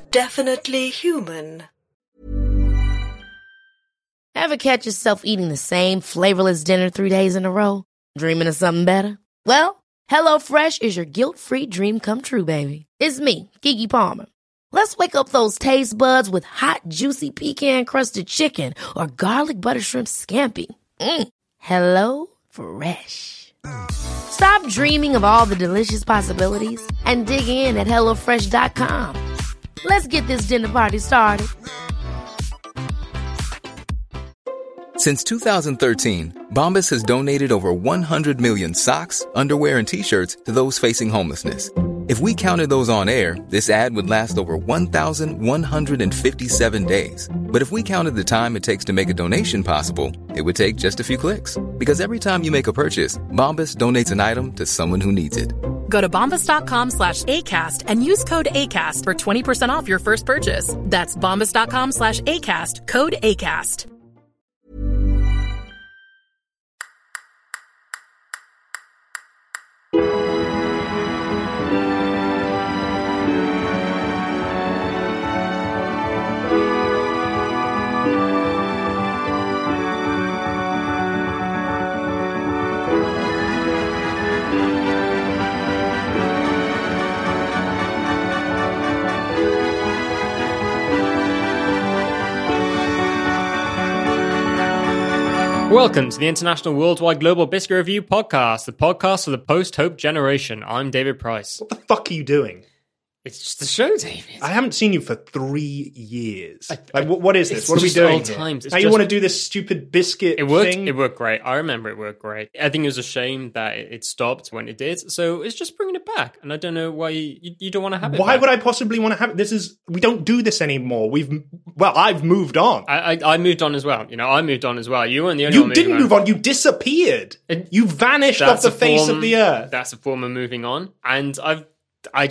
definitely human. Ever catch yourself eating the same flavorless dinner 3 days in a row? Dreaming of something better? Well, HelloFresh is your guilt-free dream come true, baby. It's me, Keke Palmer. Let's wake up those taste buds with hot, juicy pecan-crusted chicken or garlic butter shrimp scampi. Hello Fresh. Stop dreaming of all the delicious possibilities and dig in at HelloFresh.com. Let's get this dinner party started. Since 2013, Bombas has donated over 100 million socks, underwear, and T-shirts to those facing homelessness. If we counted those on air, this ad would last over 1,157 days. But if we counted the time it takes to make a donation possible, it would take just a few clicks. Because every time you make a purchase, Bombas donates an item to someone who needs it. Go to bombas.com/ACAST and use code ACAST for 20% off your first purchase. That's bombas.com/ACAST, code ACAST. Welcome to the International Worldwide Global Biscuit Review Podcast, the podcast for the post-hope generation. I'm David Price. What the fuck are you doing? It's just a show, David. I haven't seen you for 3 years. What is this? What are we just doing old here? times. Now you want to do this stupid biscuit thing? It worked great. I remember it worked great. I think it was a shame that it stopped when it did. So it's just bringing it back. And I don't know why you don't want to have it Why back. would I possibly want to have it? We don't do this anymore. I've moved on. I moved on as well. I moved on as well. You weren't the only one. You didn't move on. You disappeared. You vanished off the face of the earth. That's a form of moving on. And I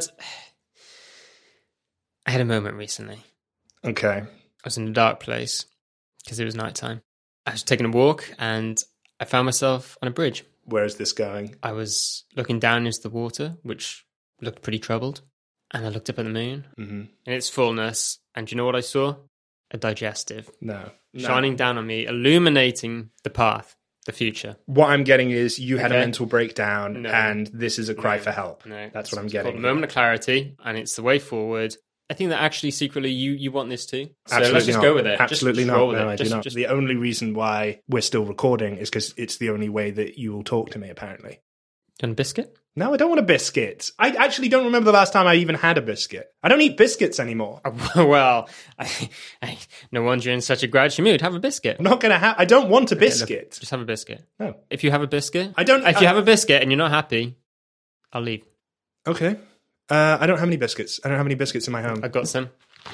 had a moment recently. Okay. I was in a dark place because it was nighttime. I was taking a walk and I found myself on a bridge. Where is this going? I was looking down into the water, which looked pretty troubled. And I looked up at the moon in its fullness. And do you know what I saw? A digestive. No. Shining down on me, illuminating the path, the future. What I'm getting is you had a mental breakdown and this is a cry for help. No. That's what I'm It's getting. called a moment of clarity, and it's the way forward. I think that actually secretly you want this too. So Absolutely let's just not. go with it. Absolutely just not. roll with No, it. I do not. The only reason why we're still recording is because it's the only way that you will talk to me, apparently. And biscuit? No, I don't want a biscuit. I actually don't remember the last time I even had a biscuit. I don't eat biscuits anymore. Well, no wonder you're in such a grouchy mood. Have a biscuit. I'm not going to have... I don't want a biscuit. Look, just have a biscuit. No. If you have a biscuit... I don't... If you have a biscuit and you're not happy, I'll leave. Okay. I don't have any biscuits. I don't have any biscuits in my home. I've got some.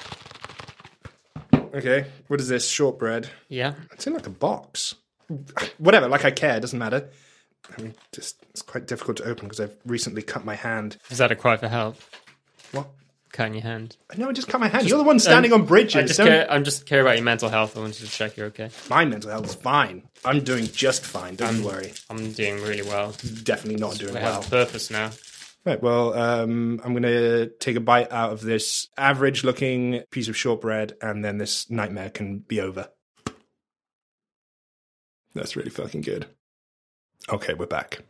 Okay. What is this? Shortbread. Yeah. It's in like a box. Whatever. Like I care. Doesn't matter. I mean, it's quite difficult to open because I've recently cut my hand. Is that a cry for help? What? Cutting your hand. No, I just cut my hand. You're the one standing on bridges. I'm just care about your mental health. I wanted to check you're okay. My mental health is fine. I'm doing just fine. Don't you worry. I'm doing really well. Definitely not doing We well. have a purpose now. Right, well, I'm going to take a bite out of this average-looking piece of shortbread, and then this nightmare can be over. That's really fucking good. Okay, we're back.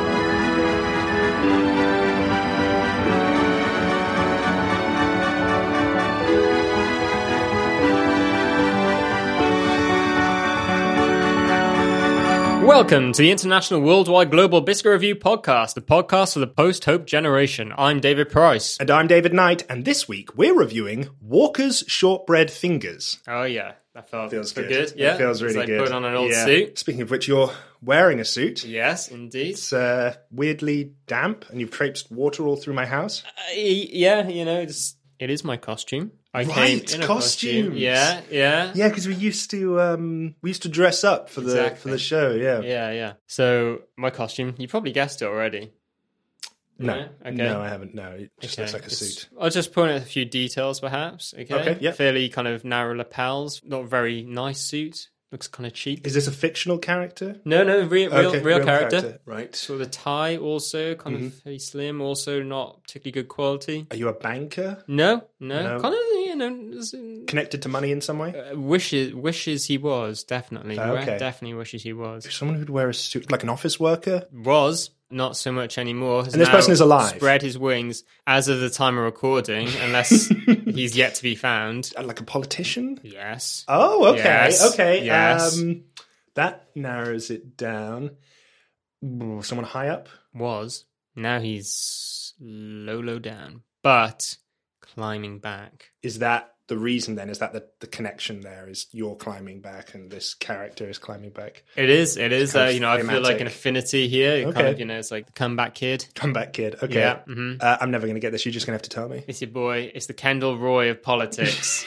Welcome to the International Worldwide Global Biscuit Review Podcast, the podcast for the post-hope generation. I'm David Price. And I'm David Knight, and this week we're reviewing Walker's Shortbread Fingers. Oh, yeah. That feels good. Yeah. It feels really good. Put on an old suit. Speaking of which, you're wearing a suit. Yes, indeed. It's weirdly damp, and you've traipsed water all through my house. Yeah, it is my costume. I came in a costume. Yeah. Yeah, because we used to dress up for the show. Yeah. So my costume, you probably guessed it already. No, okay. No, I haven't. No, it just looks like a suit. I'll just point out a few details, perhaps. Okay, yeah. Fairly kind of narrow lapels, not a very nice suit. Looks kind of cheap. Is this a fictional character? No, real Okay, real character. Right. So the tie also kind of very slim, also not particularly good quality. Are you a banker? No. No. Kind of, Connected to money in some way? wishes he was, definitely. Okay. Definitely wishes he was. Someone who'd wear a suit, like an office worker? Was, not so much anymore. And this person is alive? Spread his wings as of the time of recording, unless he's yet to be found. Like a politician? Yes. Oh, okay. Yes. Okay. Yes. That narrows it down. Ooh, someone high up? Was. Now he's low down. But climbing back. Is that the reason then? Is that the connection there? Is you're climbing back and this character is climbing back? It is. kind of I feel like thematic. an affinity here. It Okay. kind of, it's like the comeback kid. Comeback kid. Okay. Yeah. I'm never going to get this. You're just going to have to tell me. It's your boy. It's the Kendall Roy of politics.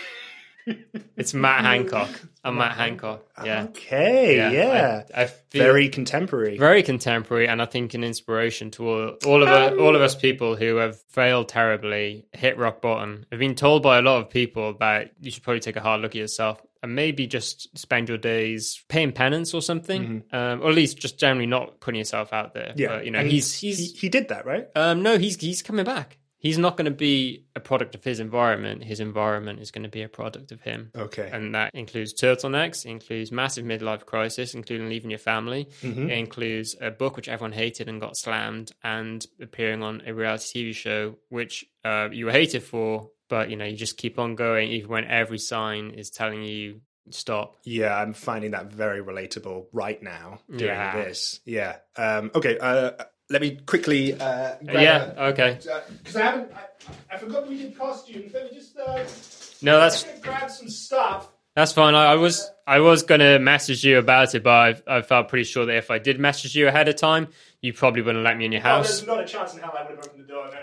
It's Matt Hancock. I'm Matt Hancock. Yeah. Okay. Yeah. I feel Very contemporary. very contemporary, and I think an inspiration to all of us people who have failed terribly, hit rock bottom. I've been told by a lot of people that you should probably take a hard look at yourself and maybe just spend your days paying penance or something, or at least just generally not putting yourself out there. Yeah. But, And he's he did that, right? no, he's coming back. He's not going to be a product of his environment. His environment is going to be a product of him. Okay. And that includes turtlenecks, includes massive midlife crisis, including leaving your family. Mm-hmm. It includes a book which everyone hated and got slammed, and appearing on a reality TV show which you were hated for, but you just keep on going even when every sign is telling you stop. Yeah, I'm finding that very relatable right now doing Yeah. this. Yeah. Okay. Let me quickly. Okay. Because I forgot we did costumes. Let me just. No, that's grab some stuff. That's fine. I was gonna message you about it, but I felt pretty sure that if I did message you ahead of time, you probably wouldn't let me in your house. There's not a chance in hell I would have opened the door. No.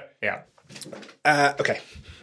Yeah. Okay.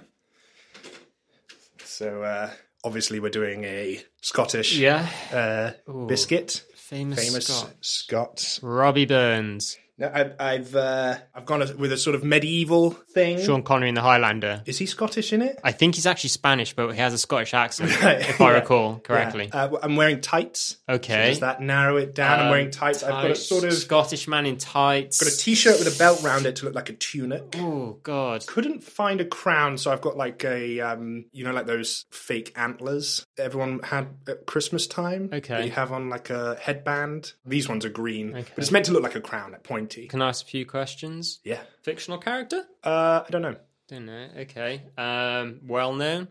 So obviously we're doing a Scottish biscuit. Famous Scot. Robbie Burns. No, I've gone with a sort of medieval thing. Sean Connery in The Highlander. Is he Scottish in it? I think he's actually Spanish, but he has a Scottish accent, Right, if I yeah. recall correctly. Yeah. I'm wearing tights. Okay. So does that narrow it down? I'm wearing tights. I've got a sort of Scottish man in tights. got a t-shirt with a belt round it to look like a tunic. Oh God. Couldn't find a crown, so I've got like a like those fake antlers everyone had at Christmas time. Okay. That you have on like a headband. These ones are green, Okay. but it's meant to look like a crown, like pointy. Can I ask a few questions? Yeah. Fictional character? I don't know. Don't know. Okay. Well known.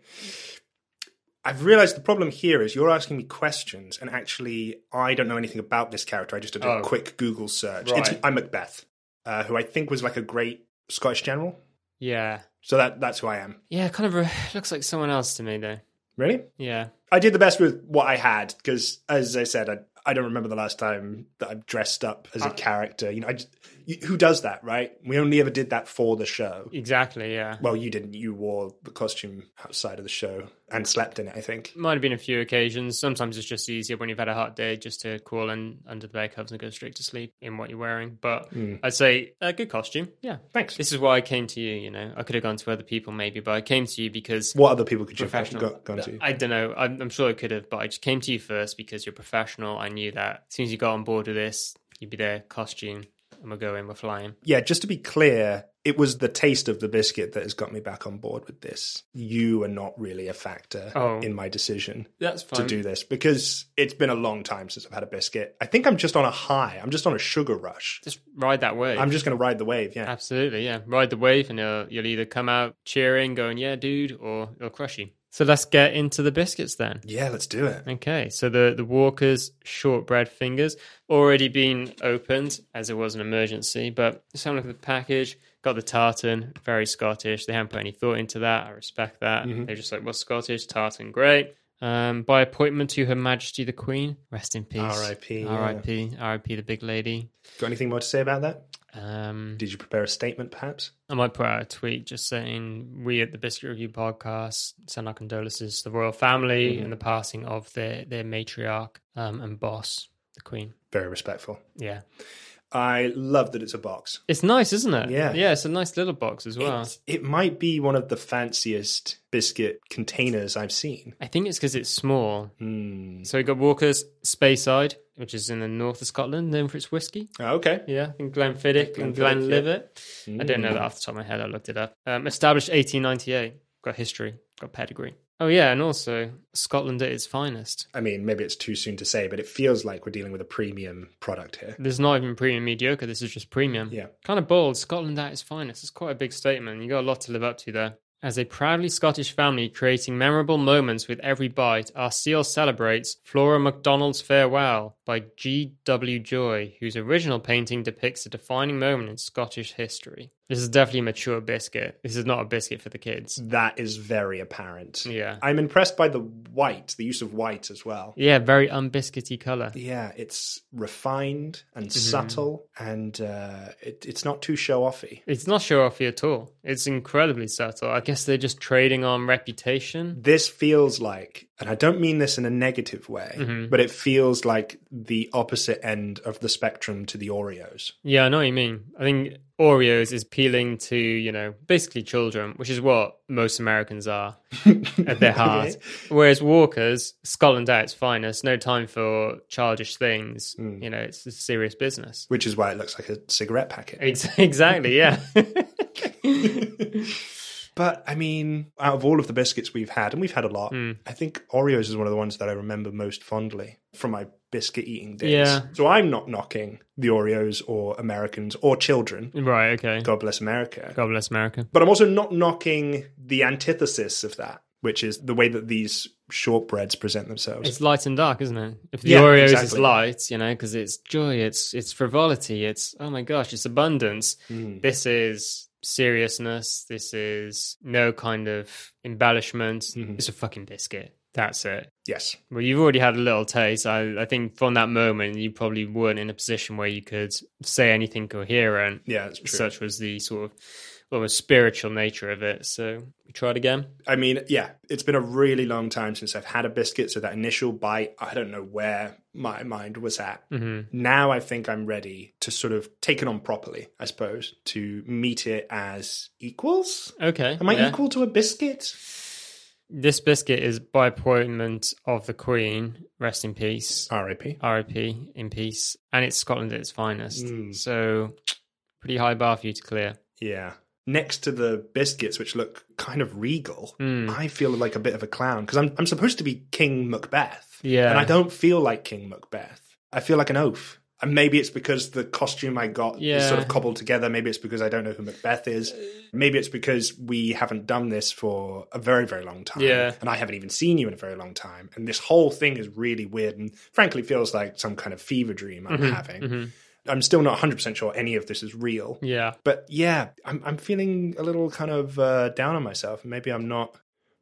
I've realised the problem here is you're asking me questions, and actually I don't know anything about this character. I just did a quick Google search. Right. I'm Macbeth, who I think was like a great Scottish general. Yeah. So that's who I am. Yeah, kind of looks like someone else to me though. Really? Yeah. I did the best with what I had because, as I said, I don't remember the last time that I've dressed up as a character. Who does that, right? We only ever did that for the show. Exactly, yeah. Well, you didn't. You wore the costume outside of the show and slept in it, I think. Might have been a few occasions. Sometimes it's just easier when you've had a hot day just to crawl in under the bed covers and go straight to sleep in what you're wearing. But I'd say a good costume. Yeah. Thanks. This is why I came to you, I could have gone to other people maybe, but I came to you because... What other people could you have professional. gone to? I don't know. I'm sure I could have, but I just came to you first because you're professional. I knew that as soon as you got on board with this, you'd be there, costume, and we're going, we're flying. Yeah, just to be clear, it was the taste of the biscuit that has got me back on board with this. You are not really a factor in my decision That's fine. to do this because it's been a long time since I've had a biscuit. I think I'm just on a high. I'm just on a sugar rush. Just ride that wave. I'm just going to ride the wave, yeah. Absolutely, yeah. Ride the wave and you'll either come out cheering, going, yeah, dude, or it'll crush you. So let's get into the biscuits then. Yeah, let's do it. Okay, so the Walker's shortbread fingers already been opened as it was an emergency, but just have a look at the package. Got the tartan, very Scottish. They haven't put any thought into that. I respect that. They're just like, what's Scottish? Tartan, great. By appointment to Her Majesty the Queen. Rest in peace. R.I.P., R.I.P. R.I.P. the big lady. Got anything more to say about that? Um, Did you prepare a statement, perhaps? I might put out a tweet just saying we at the Biscuit Review podcast send our condolences to the royal family and the passing of their matriarch and boss, the Queen. Very respectful. Yeah. I love that it's a box. It's nice, isn't it? Yeah. Yeah, it's a nice little box as well. It might be one of the fanciest biscuit containers I've seen. I think it's because it's small. So we got Walker's Speyside, which is in the north of Scotland, known for its whiskey. Oh, okay. Yeah, in Glenfiddich and Glenlivet. I don't know that off the top of my head. I looked it up. Established 1898. Got history. Got pedigree. Oh, yeah, and also Scotland at its finest. I mean, maybe it's too soon to say, but it feels like we're dealing with a premium product here. This is not even premium mediocre. This is just premium. Yeah. Kind of bold. Scotland at its finest. It's quite a big statement. You got a lot to live up to there. As a proudly Scottish family creating memorable moments with every bite, our seal celebrates Flora MacDonald's Farewell by G.W. Joy, whose original painting depicts a defining moment in Scottish history. This is definitely a mature biscuit. This is not a biscuit for the kids. That is very apparent. Yeah. I'm impressed by the white, the use of white as well. Yeah, very unbiscuity colour. Yeah, it's refined and subtle, and it's not too show-offy. It's not show-offy at all. It's incredibly subtle. I guess they're just trading on reputation. This feels like, and I don't mean this in a negative way, but it feels like the opposite end of the spectrum to the Oreos. Yeah, I know what you mean. I think Oreos is appealing to, basically children, which is what most Americans are at their heart. Okay. Whereas Walker's, Scotland at its finest, no time for childish things. It's a serious business. Which is why it looks like a cigarette packet. Exactly, yeah. But, I mean, out of all of the biscuits we've had, and we've had a lot, I think Oreos is one of the ones that I remember most fondly from my biscuit eating days. Yeah. So I'm not knocking the Oreos or Americans or children. Right, okay. God bless America. God bless America. But I'm also not knocking the antithesis of that, which is the way that these shortbreads present themselves. It's light and dark, isn't it? If the Yeah, Oreos exactly. is light, because it's joy, it's frivolity, it's, oh my gosh, it's abundance. This is seriousness. This is no kind of embellishment. It's a fucking biscuit. That's it. Yes. Well, you've already had a little taste. I think from that moment, you probably weren't in a position where you could say anything coherent. Yeah, that's true. Such was the sort of almost spiritual nature of it. So we tried again. I mean, yeah, it's been a really long time since I've had a biscuit. So that initial bite, I don't know where my mind was at. Now I think I'm ready to sort of take it on properly, I suppose, to meet it as equals. Okay. Am I equal to a biscuit? This biscuit is by appointment of the Queen, rest in peace. R.I.P. R.I.P. in peace. And it's Scotland at its finest. So pretty high bar for you to clear. Yeah. Next to the biscuits, which look kind of regal, I feel like a bit of a clown because I'm supposed to be King Macbeth. Yeah. And I don't feel like King Macbeth. I feel like an oaf. And maybe it's because the costume I got is sort of cobbled together. Maybe it's because I don't know who Macbeth is. Maybe it's because we haven't done this for a very, very long time. Yeah. And I haven't even seen you in a very long time. And this whole thing is really weird and frankly feels like some kind of fever dream I'm having. I'm still not 100% sure any of this is real. Yeah. But yeah, I'm feeling a little kind of down on myself. Maybe I'm not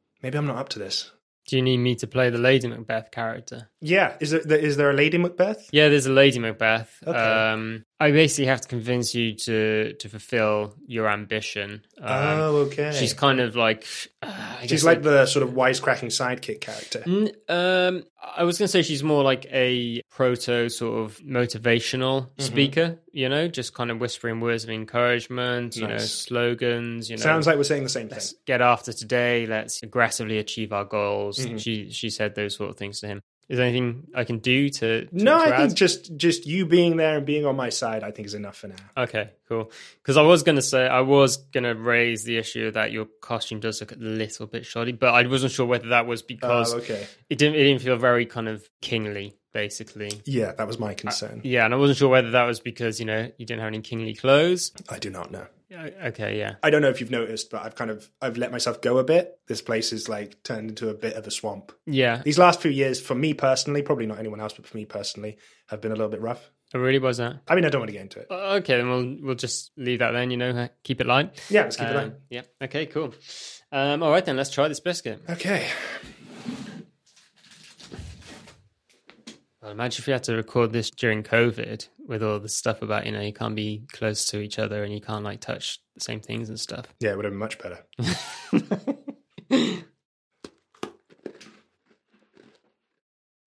up to this. Do you need me to play the Lady Macbeth character? Yeah. Is there a Lady Macbeth? Yeah, there's a Lady Macbeth. Okay. I basically have to convince you to fulfill your ambition. Okay. She's kind of like... she's like the sort of wisecracking sidekick character. I was going to say she's more like a proto sort of motivational speaker, just kind of whispering words of encouragement, slogans, Sounds like we're saying the same thing. Let's get after today. Let's aggressively achieve our goals. She said those sort of things to him. Is there anything I can do to No, I add? think just you being there and being on my side, I think is enough for now. Okay, cool. Because I was going to raise the issue that your costume does look a little bit shoddy, but I wasn't sure whether that was because it didn't feel very kind of kingly, basically. Yeah, that was my concern. Yeah, and I wasn't sure whether that was because, you didn't have any kingly clothes. I do not know. Okay, yeah. I don't know if you've noticed, but I've let myself go a bit. This place is like turned into a bit of a swamp. Yeah. These last few years, for me personally, probably not anyone else, but for me personally, have been a little bit rough. Oh, really? Was that? I mean, I don't want to get into it. Okay, then we'll just leave that then, keep it light. Yeah, let's keep it light. Yeah, okay, cool. All right then, let's try this biscuit. Okay. Well, imagine if you had to record this during COVID with all the stuff about, you can't be close to each other and you can't like touch the same things and stuff. Yeah, it would have been much better.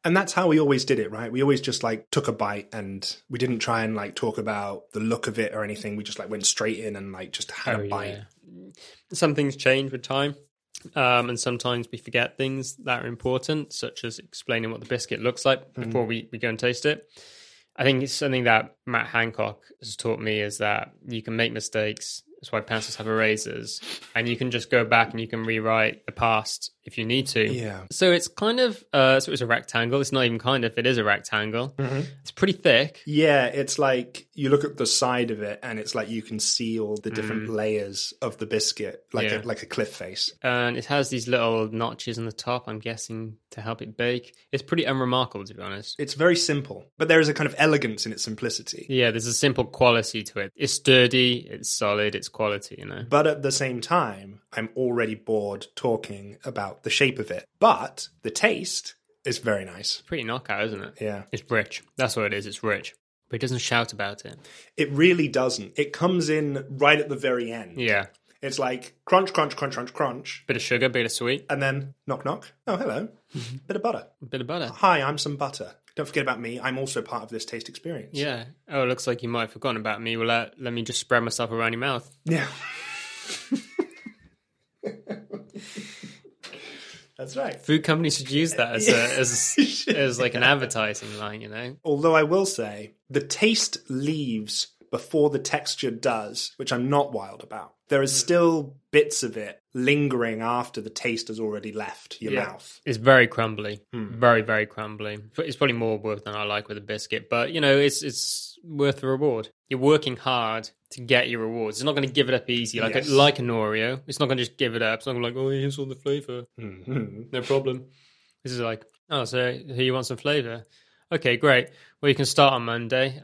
And that's how we always did it, right? We always just like took a bite and we didn't try and like talk about the look of it or anything. We just like went straight in and like just had a bite. Some things change with time. And sometimes we forget things that are important, such as explaining what the biscuit looks like before we go and taste it. I think it's something that Matt Hancock has taught me is that you can make mistakes. That's why pencils have erasers. And you can just go back and you can rewrite the past if you need to. Yeah. So it's kind of, so it's a rectangle. It's not even kind of, it is a rectangle. It's pretty thick. Yeah, it's like you look at the side of it and it's like you can see all the different layers of the biscuit, like a cliff face. And it has these little notches on the top, I'm guessing, to help it bake. It's pretty unremarkable, to be honest. It's very simple, but there is a kind of elegance in its simplicity. Yeah, there's a simple quality to it. It's sturdy, it's solid, it's quality, you know. But at the same time, I'm already bored talking about the shape of it. But the taste is very nice. Pretty knockout, isn't it? Yeah. It's rich. That's what it is. It's rich. But it doesn't shout about it. It really doesn't. It comes in right at the very end. Yeah. It's like crunch, crunch, crunch, crunch, crunch. Bit of sugar, bit of sweet. And then knock, knock. Oh, hello. Bit of butter. Bit of butter. Hi, I'm some butter. Don't forget about me. I'm also part of this taste experience. Yeah. Oh, it looks like you might have forgotten about me. Well, let me just spread myself around your mouth. Yeah. That's right. Food companies should use that as like an advertising line, you know? Although I will say, the taste leaves before the texture does, which I'm not wild about. There is still bits of it lingering after the taste has already left your mouth. It's very crumbly. Very, very crumbly. It's probably more work than I like with a biscuit, but, you know, it's worth the reward. You're working hard to get your rewards. It's not going to give it up easy, like an Oreo. It's not going to just give it up. It's not going to be like, oh, here's all the flavour. No problem. This is like, oh, so here you want some flavour? Okay, great. Well, you can start on Monday.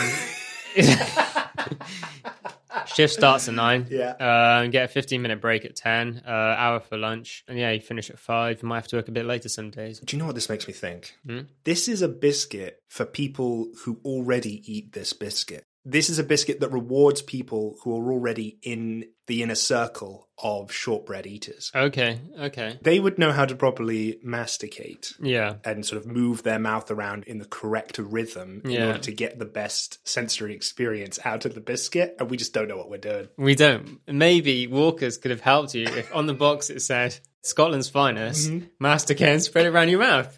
Shift starts at 9. Yeah. Get a 15-minute break at 10. Hour for lunch. And you finish at 5. You might have to work a bit later some days. Do you know what this makes me think? This is a biscuit for people who already eat this biscuit. This is a biscuit that rewards people who are already in the inner circle of shortbread eaters. Okay. They would know how to properly masticate. Yeah. And sort of move their mouth around in the correct rhythm in order to get the best sensory experience out of the biscuit. And we just don't know what we're doing. We don't. Maybe Walkers could have helped you if on the box it said, Scotland's finest, masticate and spread it around your mouth.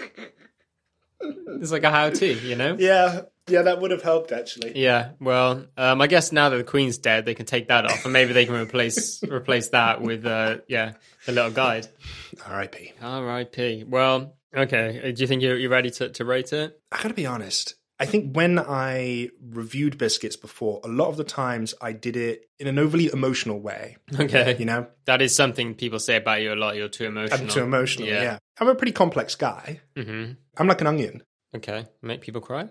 It's like a how-to, you know? Yeah, that would have helped, actually. Yeah, well, I guess now that the Queen's dead, they can take that off, and maybe they can replace that with, the little guide. R.I.P. R.I.P. Well, okay. Do you think you're ready to rate it? I gotta be honest. I think when I reviewed biscuits before, a lot of the times I did it in an overly emotional way. Okay. You know? That is something people say about you a lot. You're too emotional. I'm too emotional, yeah. I'm a pretty complex guy. Mm-hmm. I'm like an onion. Okay. Make people cry?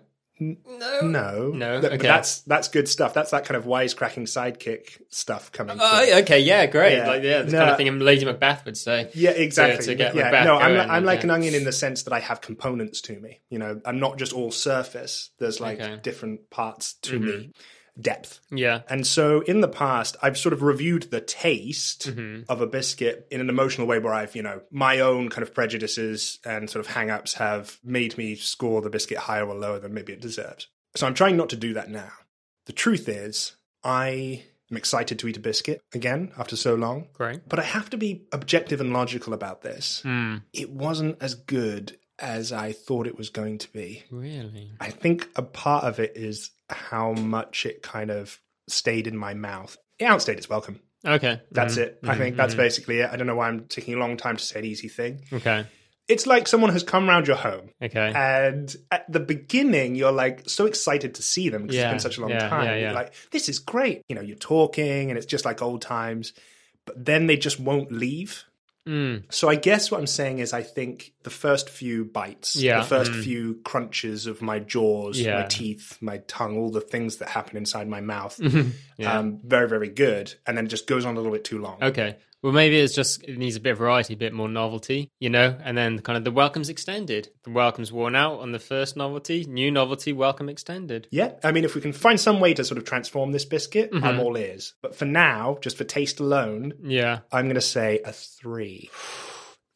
No. Okay. But that's good stuff. That's that kind of wisecracking sidekick stuff coming through. Okay, yeah, great. Yeah. The kind of thing Lady Macbeth would say. Yeah, exactly. To get Macbeth going, I'm I'm like an onion in the sense that I have components to me. You know, I'm not just all surface. There's different parts to me. Depth. Yeah. And so in the past, I've sort of reviewed the taste of a biscuit in an emotional way where I've, my own kind of prejudices and sort of hang-ups have made me score the biscuit higher or lower than maybe it deserves. So I'm trying not to do that now. The truth is, I am excited to eat a biscuit again after so long. Great. But I have to be objective and logical about this. It wasn't as good as I thought it was going to be. Really? I think a part of it is how much it kind of stayed in my mouth. It outstayed its welcome. Okay. That's it. I think that's basically it. I don't know why I'm taking a long time to say an easy thing. Okay. It's like someone has come round your home. Okay. And at the beginning, you're like so excited to see them because it's been such a long time. Yeah. You're like, this is great. You're talking and it's just like old times. But then they just won't leave. So I guess what I'm saying is I think the first few bites, the first few crunches of my jaws, my teeth, my tongue, all the things that happen inside my mouth, very, very good. And then it just goes on a little bit too long. Okay. Well, maybe it needs a bit of variety, a bit more novelty, and then kind of the welcome's extended. The welcome's worn out on the first novelty, new novelty, welcome extended. Yeah. I mean, if we can find some way to sort of transform this biscuit, I'm all ears. But for now, just for taste alone, I'm going to say a 3.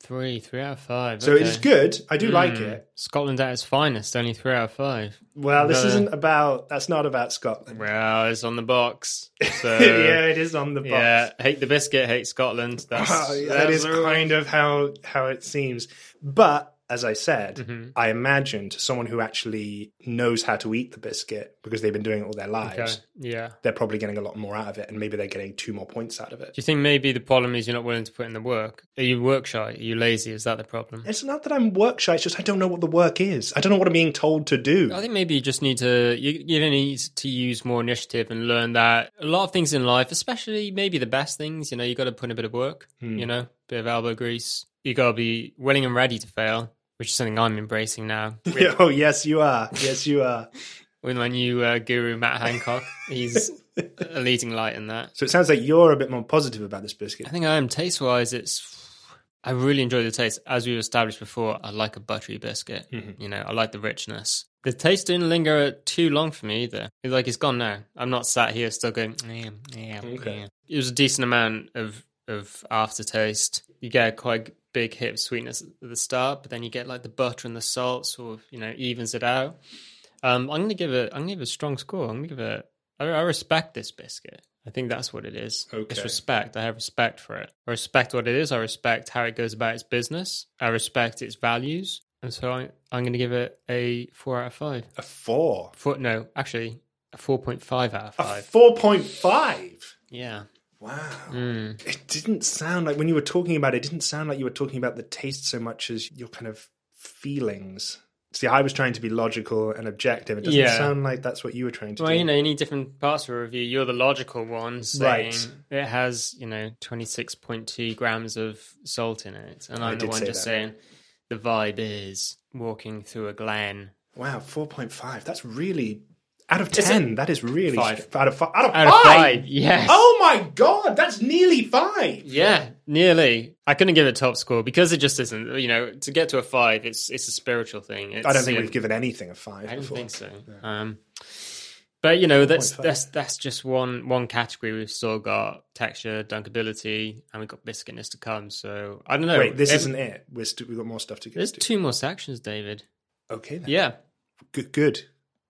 3 out of 5. So okay. it is good. I do like it. Scotland at its finest, only 3 out of 5. Well, that's not about Scotland. Well, it's on the box. So Yeah, it is on the box. yeah, hate the biscuit, hate Scotland. That is kind of how it seems. But as I said, I imagine to someone who actually knows how to eat the biscuit because they've been doing it all their lives, Okay. Yeah. they're probably getting a lot more out of it, and maybe they're getting 2 more points out of it. Do you think maybe the problem is you're not willing to put in the work? Are you work shy? Are you lazy? Is that the problem? It's not that I'm work shy, it's just I don't know what the work is. I don't know what I'm being told to do. I think maybe you just need to you need to use more initiative and learn that a lot of things in life, especially maybe the best things, you got to put in a bit of work, bit of elbow grease. You got to be willing and ready to fail, which is something I'm embracing now. Oh, yes, you are. Yes, you are. With my new guru, Matt Hancock. He's a leading light in that. So it sounds like you're a bit more positive about this biscuit. I think I am. Taste-wise, I really enjoy the taste. As we established before, I like a buttery biscuit. I like the richness. The taste didn't linger too long for me either. It's gone now. I'm not sat here still going, yeah. It was a decent amount of aftertaste. You get quite big hit of sweetness at the start, but then you get like the butter and the salt sort of, evens it out. I'm going to give it a strong score. I'm going to give it, I respect this biscuit. I think that's what it is. Okay. It's respect. I have respect for it. I respect what it is. I respect how it goes about its business. I respect its values. And so I'm going to give it a 4 out of 5. A 4? No, actually, a 4.5 out of 5. A 4.5? Yeah. Wow. It didn't sound like, when you were talking about it, it didn't sound like you were talking about the taste so much as your kind of feelings. See, I was trying to be logical and objective. It doesn't sound like that's what you were trying to do. Well, you need different parts of a review. You're the logical one saying it has, 26.2 grams of salt in it. And I'm the one just saying the vibe is walking through a glen. Wow, 4.5. That's really... Out of 10, that is really... 5. Out of 5? Out of 5, yes. Oh my God, that's nearly 5. Yeah, nearly. I couldn't give it a top score because it just isn't, to get to a 5, it's a spiritual thing. I don't think we've given anything a 5 I don't before. think so. Yeah. But, that's just one category. We've still got texture, dunkability, and we've got biscuitness to come. So, I don't know. Wait, this isn't it. We've got more stuff to get There's to. 2 more sections, David. Okay, then. Yeah. Good.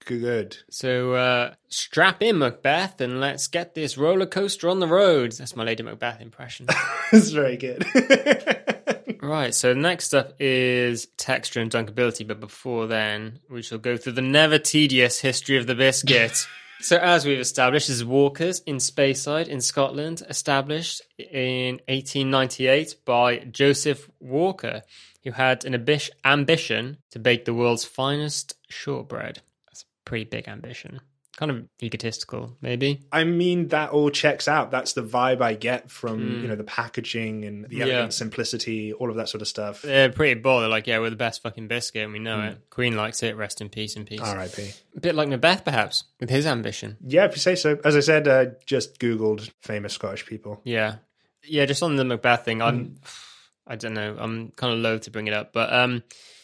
So strap in, Macbeth, and let's get this roller coaster on the road. That's my Lady Macbeth impression. That's very good. Right, so next up is texture and dunkability, but before then, we shall go through the never tedious history of the biscuit. So as we've established, this is Walker's in Speyside in Scotland, established in 1898 by Joseph Walker, who had an ambition to bake the world's finest shortbread. Pretty big ambition. Kind of egotistical, maybe. I mean, that all checks out. That's the vibe I get from, the packaging and the elegant simplicity, all of that sort of stuff. They're pretty bold. They're like, we're the best fucking biscuit, and we know it. Queen likes it. Rest in peace, R.I.P. A bit like Macbeth, perhaps, with his ambition. Yeah, if you say so. As I said, I just Googled famous Scottish people. Yeah, just on the Macbeth thing, I don't know. I'm kind of loath to bring it up, but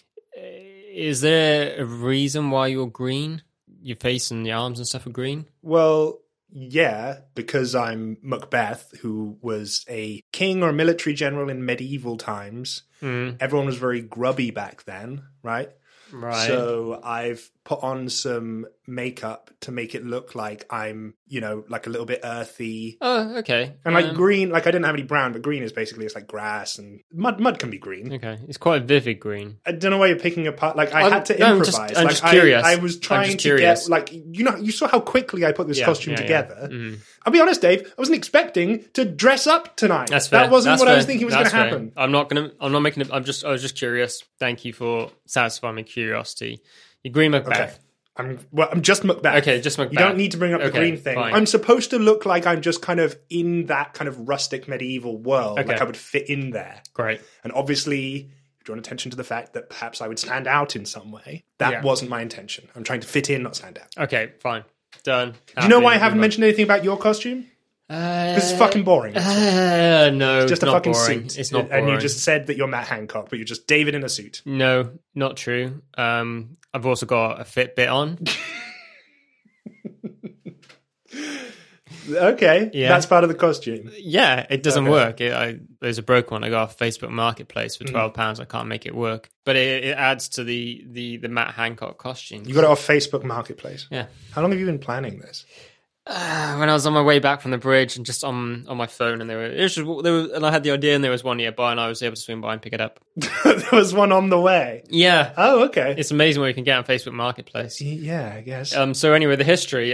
is there a reason why you're green? Your face and the arms and stuff are green? Well, yeah, because I'm Macbeth, who was a king or military general in medieval times. Everyone was very grubby back then, right? Right. So I've put on some makeup to make it look like I'm, like a little bit earthy. Oh, okay. And like green, like I didn't have any brown, but green is basically, it's like grass and mud can be green. Okay. It's quite a vivid green. I don't know why you're picking apart. Like I had to improvise. I'm just curious. I was trying to get, like, you saw how quickly I put this costume together. Yeah. Mm-hmm. I'll be honest, Dave, I wasn't expecting to dress up tonight. That's fair. That wasn't what I was thinking was going to fair. happen. I'm not making it. I was just curious. Thank you for satisfying my curiosity. You green Macbeth. Okay. I'm just Macbeth. Okay, just Macbeth. You don't need to bring up the green thing. Fine. I'm supposed to look like I'm just kind of in that kind of rustic medieval world. Okay. Like I would fit in there. Great. And obviously, drawn attention to the fact that perhaps I would stand out in some way. That wasn't my intention. I'm trying to fit in, not stand out. Okay, fine. Done. Do you know why I haven't mentioned anything about your costume? Because it's fucking boring. No, It's just a fucking boring. suit. It's not boring. And you just said that you're Matt Hancock, but you're just David in a suit. No, not true. I've also got a Fitbit on. Okay, Yeah. that's part of the costume. Yeah, it doesn't Okay. work. There's a broken one I got off Facebook Marketplace for £12. I can't make it work, but it adds to the Matt Hancock costume. You got it off Facebook Marketplace. Yeah. How long have you been planning this? When I was on my way back from the bridge and just on my phone, and and I had the idea, and there was one nearby, and I was able to swing by and pick it up. There was one on the way. Yeah. Oh, okay. It's amazing what you can get on Facebook Marketplace. Yeah, I guess. So anyway, the history.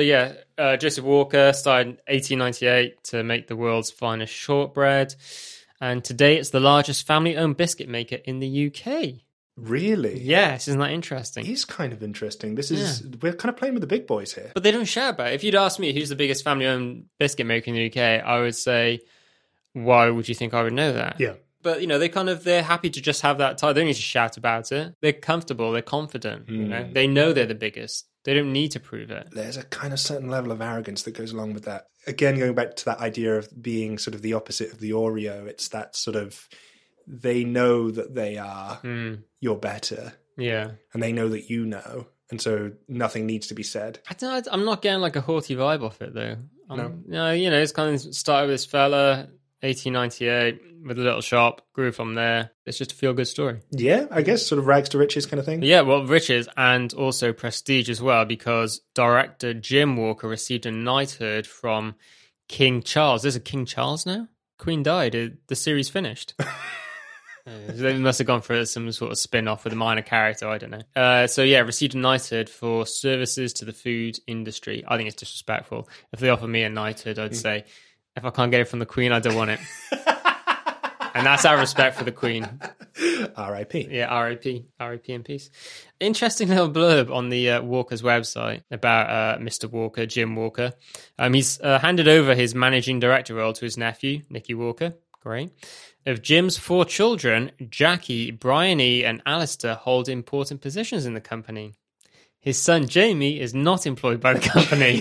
Joseph Walker started in 1898 to make the world's finest shortbread, and today it's the largest family-owned biscuit maker in the UK. Really? Yes, isn't that interesting? He's kind of interesting. We're kind of playing with the big boys here. But they don't shout about it. If you'd ask me who's the biggest family-owned biscuit maker in the UK, I would say, why would you think I would know that? Yeah. But, they're happy to just have that title. They don't need to shout about it. They're comfortable. They're confident. They know they're the biggest. They don't need to prove it. There's a kind of certain level of arrogance that goes along with that. Again, going back to that idea of being sort of the opposite of the Oreo, it's that sort of, they know that they are, you're better. Yeah. And they know that you know. And so nothing needs to be said. I'm not getting like a haughty vibe off it, though. No, it's kind of started with this fella, 1898, with a little shop, grew from there. It's just a feel-good story. Yeah, I guess sort of rags to riches kind of thing. Yeah, well, riches and also prestige as well, because director Jim Walker received a knighthood from King Charles. There's a King Charles now? Queen died. The series finished. They must have gone for some sort of spin-off with a minor character, I don't know. Received a knighthood for services to the food industry. I think it's disrespectful. If they offer me a knighthood, I'd say, if I can't get it from the Queen, I don't want it. And that's our respect for the Queen. R.I.P. Yeah, R.I.P. R.I.P. in peace. Interesting little blurb on the Walker's website about Mr. Walker, Jim Walker. He's handed over his managing director role to his nephew, Nicky Walker. Great. Of Jim's 4 children, Jackie, Bryony, and Alistair hold important positions in the company. His son, Jamie, is not employed by the company.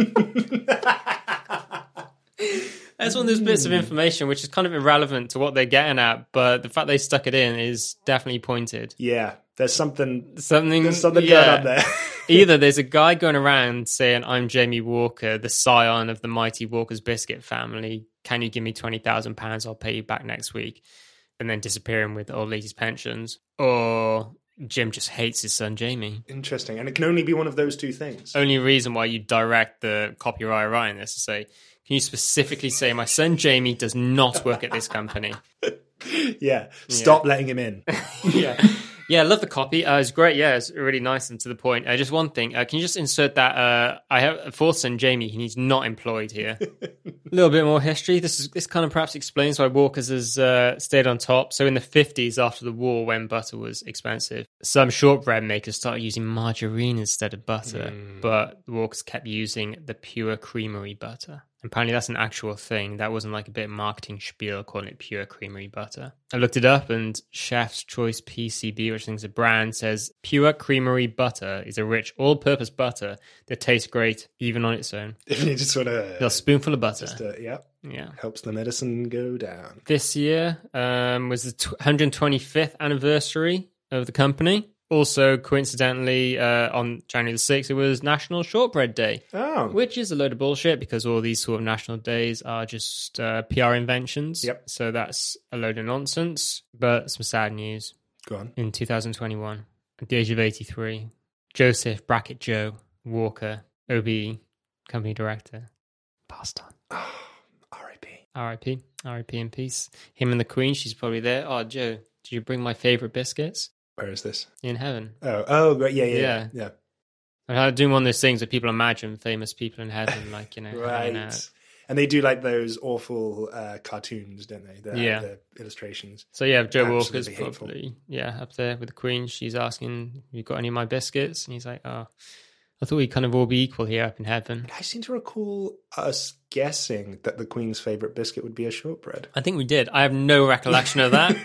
That's one of those bits of information which is kind of irrelevant to what they're getting at, but the fact they stuck it in is definitely pointed. Yeah, there's something going on there. Either there's a guy going around saying, I'm Jamie Walker, the scion of the mighty Walker's biscuit family. Can you give me £20,000? I'll pay you back next week. And then disappearing with old ladies' pensions. Or Jim just hates his son, Jamie. Interesting. And it can only be one of those two things. Only reason why you direct the copyright writing this to say, can you specifically say, my son, Jamie, does not work at this company? Yeah. Stop letting him in. Yeah. Yeah, I love the copy. It's great. Yeah, it's really nice and to the point. Just one thing. Can you just insert that I have a 4th son, Jamie, and he's not employed here. A little bit more history. This kind of perhaps explains why Walker's has stayed on top. So in the 50s, after the war, when butter was expensive, some shortbread makers started using margarine instead of butter. But the Walkers kept using the pure creamery butter. Apparently that's an actual thing. That wasn't like a bit of marketing spiel calling it pure creamery butter. I looked it up, and Chef's Choice PCB, which I think is a brand, says pure creamery butter is a rich all-purpose butter that tastes great even on its own. If you just sort of... A little spoonful of butter. Yeah. Helps the medicine go down. This year was the 125th anniversary of the company. Also, coincidentally, on January the 6th, it was National Shortbread Day. Oh. Which is a load of bullshit, because all these sort of national days are just PR inventions. Yep. So that's a load of nonsense. But some sad news. Go on. In 2021, at the age of 83, Joseph Brackett Joe Walker, OBE, company director, passed on. Oh, R.I.P. R.I.P. R.I.P. in peace. Him and the Queen, she's probably there. Oh, Joe, did you bring my favourite biscuits? Where is this? In heaven. Oh, great. Yeah. I'm doing one of those things that people imagine famous people in heaven, like, Right. And they do like those awful cartoons, don't they? The illustrations. So yeah, Joe Absolutely Walker's hateful. probably up there with the Queen. She's asking, "You got any of my biscuits?" And he's like, "Oh, I thought we'd kind of all be equal here up in heaven." I seem to recall us guessing that the Queen's favourite biscuit would be a shortbread. I think we did. I have no recollection of that.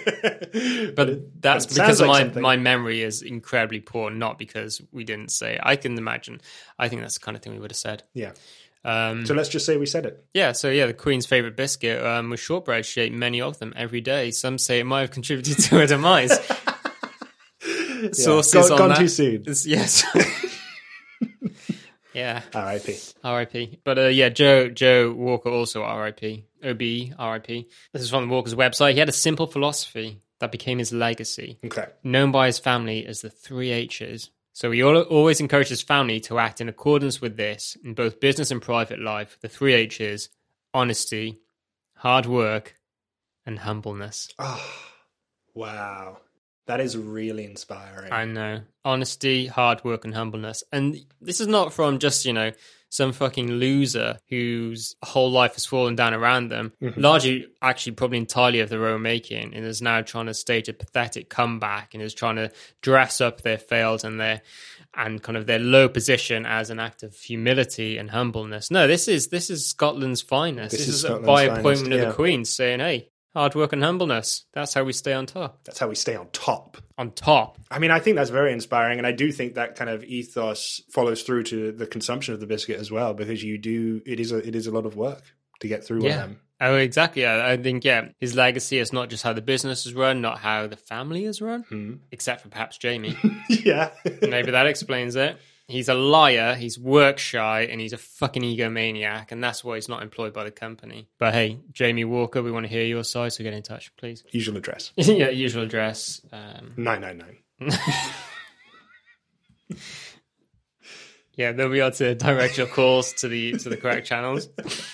But that's because like my memory is incredibly poor, not because we didn't say it. I can imagine. I think that's the kind of thing we would have said. Yeah. So let's just say we said it. Yeah, so the Queen's favourite biscuit was shortbread. She ate many of them every day. Some say it might have contributed to her demise. Sources on gone that. too soon. Yes. Yeah. R.I.P. R.I.P. But Joe Walker also R.I.P. OBE, R.I.P. This is from Walker's website. He had a simple philosophy that became his legacy. Okay. Known by his family as the 3 H's. So he always encouraged his family to act in accordance with this in both business and private life. The 3 H's: honesty, hard work, and humbleness. Oh, wow. That is really inspiring. I know. Honesty, hard work, and humbleness. And this is not from just, some fucking loser whose whole life has fallen down around them. Mm-hmm. Largely, actually, probably entirely of their own making, and is now trying to stage a pathetic comeback and is trying to dress up their fails and kind of their low position as an act of humility and humbleness. No, this is Scotland's finest. This is by appointment of the Queen saying, hey, hard work and humbleness. That's how we stay on top. That's how we stay on top. On top. I mean, I think that's very inspiring. And I do think that kind of ethos follows through to the consumption of the biscuit as well, because it is a lot of work to get through them. Oh, exactly. I think, his legacy is not just how the business is run, not how the family is run, except for perhaps Jamie. Yeah. Maybe that explains it. He's a liar, he's work shy, and he's a fucking egomaniac, and that's why he's not employed by the company. But hey, Jamie Walker, we want to hear your side, so get in touch, please. Usual address. Yeah, usual address. 999. Yeah, they'll be able to direct your calls to the correct channels.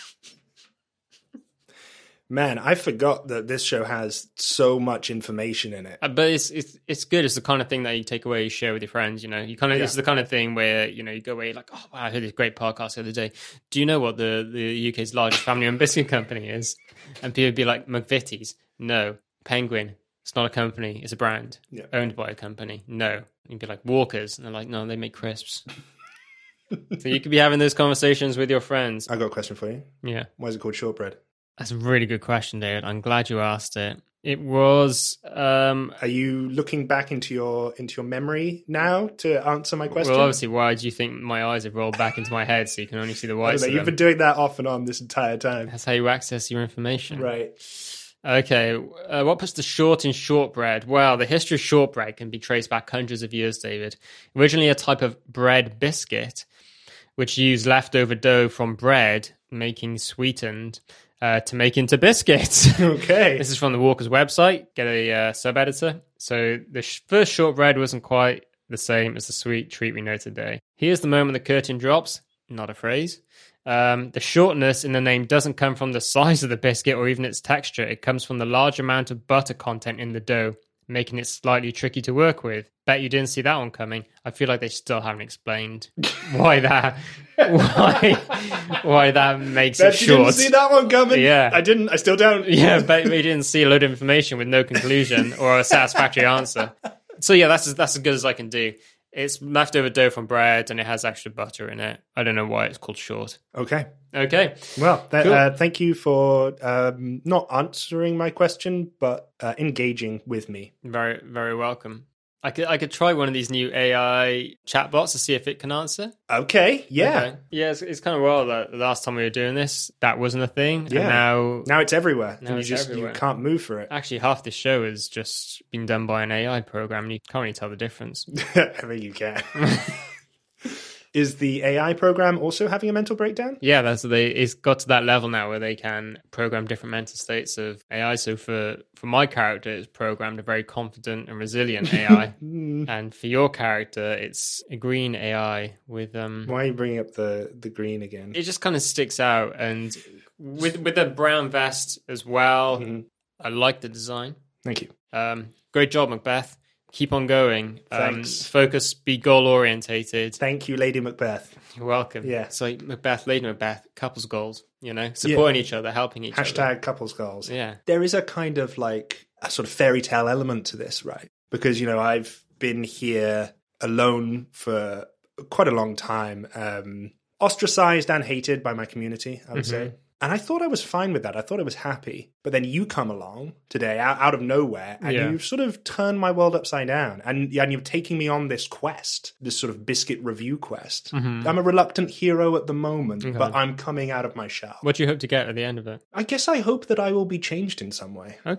Man, I forgot that this show has so much information in it. But it's good. It's the kind of thing that you take away, you share with your friends. It's the kind of thing where you go away like, oh wow, I heard this great podcast the other day. Do you know what the UK's largest family-owned biscuit company is? And people would be like, McVitie's. No. Penguin. It's not a company. It's a brand owned by a company. No. You'd be like, Walkers. And they're like, no, they make crisps. So you could be having those conversations with your friends. I got a question for you. Yeah. Why is it called shortbread? That's a really good question, David. I'm glad you asked it. It was... Are you looking back into your memory now to answer my question? Well, obviously, why do you think my eyes have rolled back into my head so you can only see the whites of them? You've been doing that off and on this entire time. That's how you access your information. Right. Okay, what puts the short in shortbread? Well, the history of shortbread can be traced back hundreds of years, David. Originally a type of bread biscuit, which used leftover dough from bread, making sweetened... to make into biscuits. Okay. This is from the Walker's website. Get a sub-editor. So the first shortbread wasn't quite the same as the sweet treat we know today. Here's the moment the curtain drops. Not a phrase. The shortness in the name doesn't come from the size of the biscuit or even its texture. It comes from the large amount of butter content in the dough, making it slightly tricky to work with. Bet you didn't see that one coming. I feel like they still haven't explained why that makes it short. You didn't see that one coming? Yeah. I didn't. I still don't. Yeah, bet we didn't see a load of information with no conclusion or a satisfactory answer. So yeah, that's as good as I can do. It's leftover dough from bread and it has extra butter in it. I don't know why it's called short. Okay. Cool. Well, thank you for not answering my question, but engaging with me. Very, very welcome. I could try one of these new AI chatbots to see if it can answer. Okay, yeah. Okay. Yeah, it's kind of wild that the last time we were doing this, that wasn't a thing. Yeah. And now it's everywhere. Now and you can't move for it. Actually, half this show has just been done by an AI program, and you can't really tell the difference. I mean, you can. Is the AI program also having a mental breakdown? Yeah, it's got to that level now where they can program different mental states of AI. So for my character, it's programmed a very confident and resilient AI. And for your character, it's a green AI with... Why are you bringing up the green again? It just kind of sticks out. And with the brown vest as well, I like the design. Thank you. Great job, Macbeth. Keep on going. Thanks. Focus, be goal-orientated. Thank you, Lady Macbeth. You're welcome. Yeah. So Macbeth, Lady Macbeth, couples goals, supporting each other, helping each other. Hashtag couples goals. Yeah. There is a kind of like a sort of fairy tale element to this, right? Because, I've been here alone for quite a long time, ostracized and hated by my community, I would say. And I thought I was fine with that. I thought I was happy. But then you come along today out of nowhere and you've sort of turned my world upside down. And you're taking me on this quest, this sort of biscuit review quest. I'm a reluctant hero at the moment, but I'm coming out of my shell. What do you hope to get at the end of it? I guess I hope that I will be changed in some way. Okay.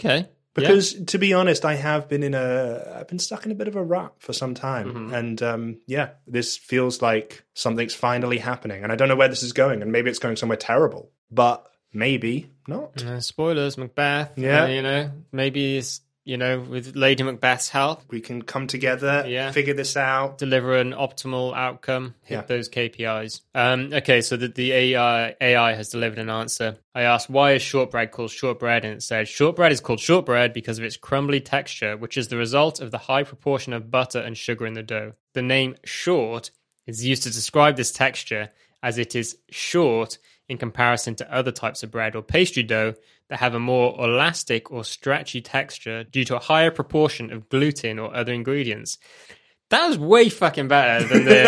Because to be honest, I've been stuck in a bit of a rut for some time. And this feels like something's finally happening. And I don't know where this is going. And maybe it's going somewhere terrible, but maybe not. Spoilers, Macbeth. Yeah. Maybe it's, with Lady Macbeth's help, We can come together, figure this out. deliver an optimal outcome, hit those KPIs. Okay, so the AI has delivered an answer. I asked, why is shortbread called shortbread? And it said, shortbread is called shortbread because of its crumbly texture, which is the result of the high proportion of butter and sugar in the dough. The name short is used to describe this texture, as it is short in comparison to other types of bread or pastry dough that have a more elastic or stretchy texture due to a higher proportion of gluten or other ingredients. That was way fucking better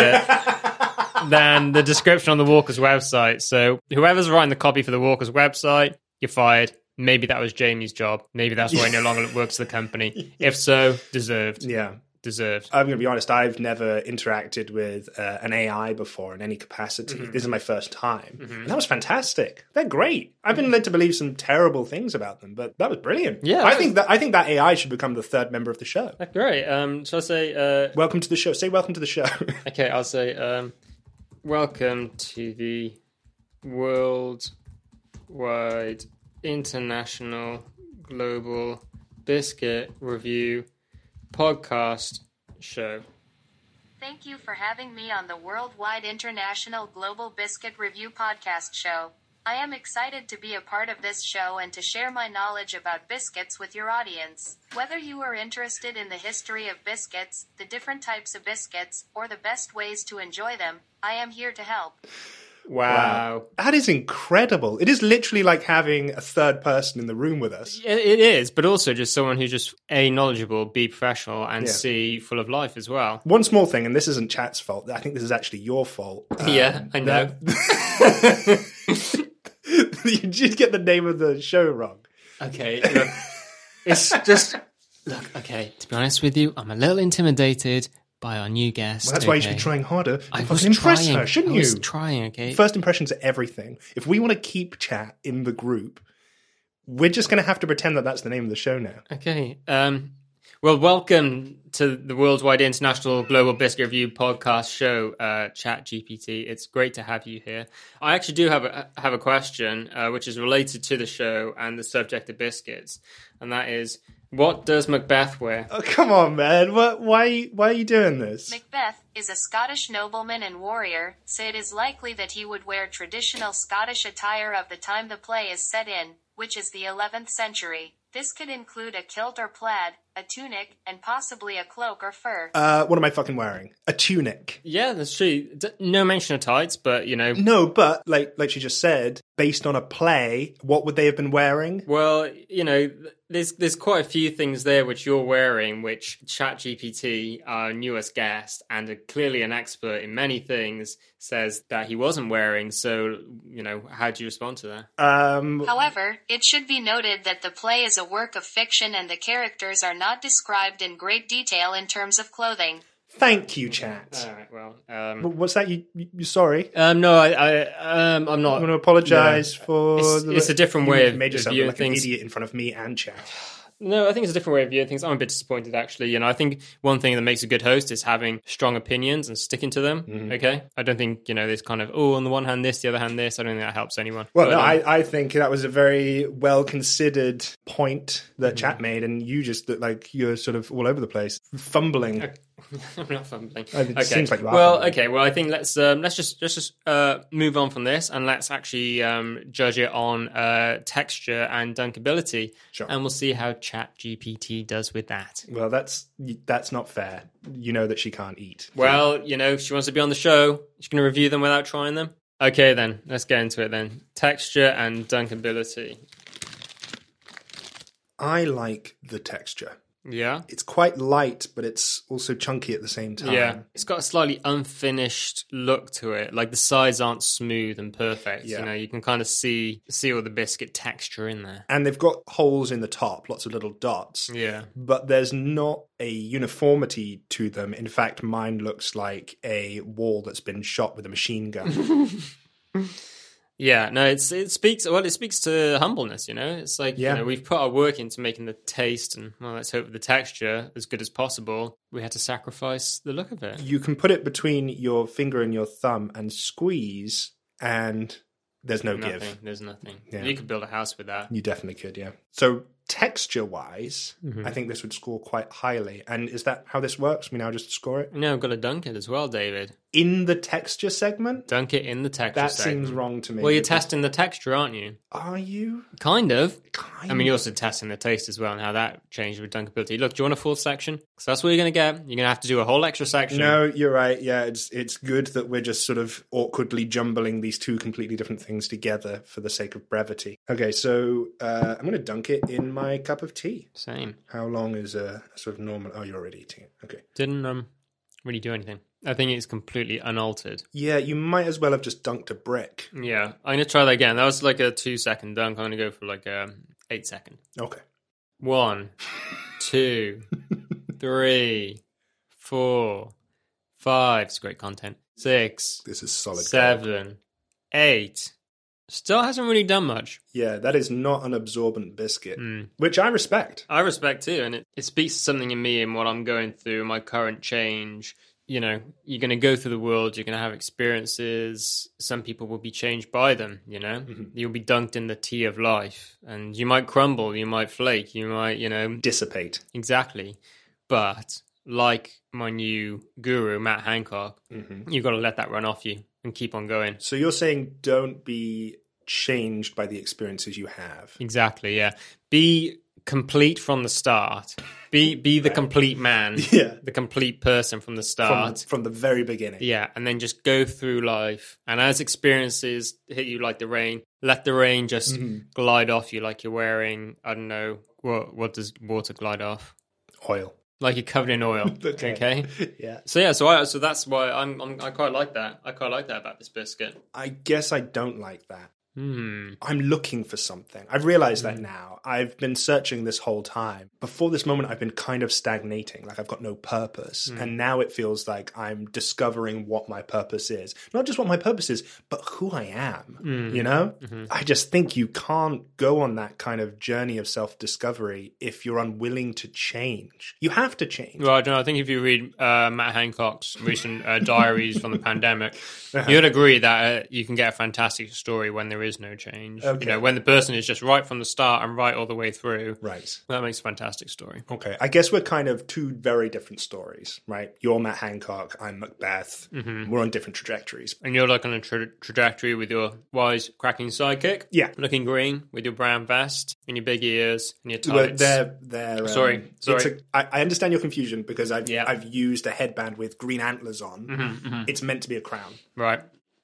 than the description on the Walker's website. So whoever's writing the copy for the Walker's website, you're fired. Maybe that was Jamie's job. Maybe that's why he no longer works for the company. If so, deserved. Yeah. Deserved. I'm going to be honest, I've never interacted with an AI before in any capacity. This is my first time. And that was fantastic. They're great. I've been led to believe some terrible things about them, but that was brilliant. Yeah, I think that AI should become the third member of the show. That's great. Shall I say... welcome to the show. Say welcome to the show. Okay, I'll say welcome to the Worldwide International Global Biscuit Review Podcast Show. Thank you for having me on the Worldwide International Global Biscuit Review Podcast Show. I am excited to be a part of this show and to share my knowledge about biscuits with your audience. Whether you are interested in the history of biscuits, the different types of biscuits, or the best ways to enjoy them, I am here to help. Wow. That is incredible. It is literally like having a third person in the room with us. It is, but also just someone who's just A, knowledgeable, B, professional, and C, full of life as well. One small thing, and this isn't chat's fault. I think this is actually your fault. Yeah, I know. You did get the name of the show wrong. Okay, look, it's just... Look, okay, to be honest with you, I'm a little intimidated by our new guest. Well, that's why you should be trying harder to I fucking impress her, shouldn't you? I was trying, okay? First impressions are everything. If we want to keep chat in the group, we're just going to have to pretend that that's the name of the show now. Okay. Well, welcome to the Worldwide International Global Biscuit Review Podcast Show, ChatGPT. It's great to have you here. I actually do have a question, which is related to the show and the subject of biscuits, and that is, what does Macbeth wear? Oh, come on, man. Why are you doing this? Macbeth is a Scottish nobleman and warrior, so it is likely that he would wear traditional Scottish attire of the time the play is set in, which is the 11th century. This could include a kilt or plaid, a tunic, and possibly a cloak or fur. What am I fucking wearing? A tunic. Yeah, that's true. No mention of tights, but, No, but, like she just said, based on a play, what would they have been wearing? Well, there's quite a few things there which you're wearing, which ChatGPT, our newest guest, and clearly an expert in many things, says that he wasn't wearing. So, how do you respond to that? However, it should be noted that the play is a work of fiction and the characters are not described in great detail in terms of clothing. Thank you, chat. All right, well... What's that? You sorry? No, I'm not... I'm going to apologise for... It's a different way of made yourself viewing look like things. an idiot in front of me and chat. No, I think it's a different way of viewing things. I'm a bit disappointed, actually. I think one thing that makes a good host is having strong opinions and sticking to them, okay? I don't think, this kind of, on the one hand this, the other hand this, I don't think that helps anyone. Well, no, I think that was a very well-considered point that chat made, and you just look like you're sort of all over the place, fumbling. I'm not fumbling. It seems like you are. Well, fumbling. okay. Well, I think let's just move on from this, and let's actually judge it on texture and dunkability, Sure. and we'll see how ChatGPT does with that. Well, that's not fair. You know that she can't eat. Well, she wants to be on the show. She's going to review them without trying them. Okay, then let's get into it. Then texture and dunkability. I like the texture. Yeah. It's quite light, but it's also chunky at the same time. Yeah. It's got a slightly unfinished look to it. Like the sides aren't smooth and perfect. Yeah. You can kind of see all the biscuit texture in there. And they've got holes in the top, lots of little dots. Yeah. But there's not a uniformity to them. In fact, mine looks like a wall that's been shot with a machine gun. Yeah, no, it speaks to humbleness, you know? It's like, Yeah. you know, we've put our work into making the taste and, well, let's hope the texture as good as possible. We had to sacrifice the look of it. You can put it between your finger and your thumb and squeeze, and there's no give. There's nothing. Yeah. You could build a house with that. You definitely could, yeah. So texture-wise, Mm-hmm. I think this would score quite highly. And is that how this works? We now just score it? No, I've got to dunk it as well, David. In the texture segment? Dunk it in the texture That segment. seems wrong to me. Well, you're because- testing the texture, aren't you? Are you? Kind of. Kind I mean, you're also testing the taste as well and how that changed with dunkability. Look, do you want a full section? Because that's what you're going to get. You're going to have to do a whole extra section. No, you're right. Yeah, it's good that we're just sort of awkwardly jumbling these two completely different things together for the sake of brevity. Okay, so I'm going to dunk it in my cup of tea. Same. How long is a sort of normal... Oh, you're already eating it. Okay. Didn't really do anything. I think it's completely unaltered. Yeah, you might as well have just dunked a brick. Yeah, I'm going to try that again. That was like a 2-second dunk. I'm going to go for like a 8-second. Okay. 1, 2, 3, 4, 5. It's great content. 6, This is solid. 7, 8. Still hasn't really done much. Yeah, that is not an absorbent biscuit, Hmm. which I respect. I respect too, and it speaks to something in me and what I'm going through, my current change. You know, you're going to go through the world, you're going to have experiences. Some people will be changed by them, you know? Mm-hmm. You'll be dunked in the tea of life, and you might crumble, you might flake, you might, you know... Dissipate. Exactly. But like my new guru, Matt Hancock, you've got to let that run off you and keep on going. So you're saying don't be changed by the experiences you have. Exactly, yeah. Be complete from the start. Be the complete man. Yeah. The complete person from the start. From the very beginning. Yeah, and then just go through life. And as experiences hit you like the rain, let the rain just glide off you like you're wearing, I don't know, what does water glide off? Oil. Like you're covered in oil. Okay. Yeah. So that's why I quite like that. I quite like that about this biscuit. I guess I don't like that. I'm looking for something. I've realized that now. I've been searching this whole time. Before this moment, I've been kind of stagnating, like I've got no purpose. And now it feels like I'm discovering what my purpose is. Not just what my purpose is, but who I am, you know? I just think you can't go on that kind of journey of self-discovery if you're unwilling to change. You have to change. Well, I don't know. I think if you read Matt Hancock's recent diaries from the pandemic, you'd agree that you can get a fantastic story when there is no change. Okay. You know, when the person is just right from the start and right all the way through. Right. That makes a fantastic story. Okay. I guess we're kind of two very different stories, right? You're Matt Hancock, I'm Macbeth. We're on different trajectories. And you're like on a trajectory with your wise, cracking sidekick. Yeah. Looking green with your brown vest and your big ears and your Well, tights. they're Sorry. I understand your confusion because I've Yeah. used a headband with green antlers on. It's meant to be a crown. Right.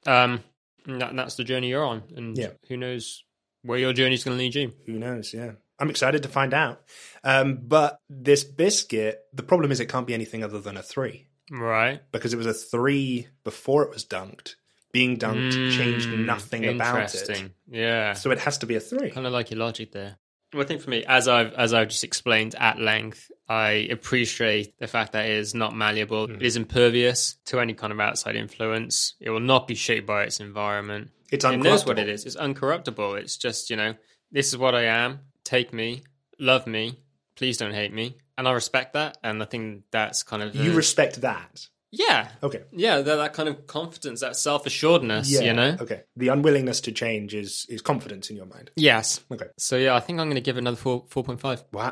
And that's the journey you're on. And Yeah. who knows where your journey's going to lead you. Who knows? Yeah. I'm excited to find out. But this biscuit, the problem is it can't be anything other than a 3 Right. because it was a 3 before it was dunked. Being dunked changed nothing about it. Interesting. Yeah. So it has to be a 3. Kind of like your logic there. Well, I think for me, as I've just explained at length, I appreciate the fact that it is not malleable. It is impervious to any kind of outside influence. It will not be shaped by its environment. It's It knows what uncorruptible. it is. It's uncorruptible. It's just, you know, this is what I am. Take me. Love me. Please don't hate me. And I respect that. And I think that's kind of... You respect that. Yeah. Okay. Yeah, that kind of confidence, that self-assuredness, you know? Okay. The unwillingness to change is confidence in your mind. Yes. Okay. So, yeah, I think I'm going to give it another 4.5. Wow.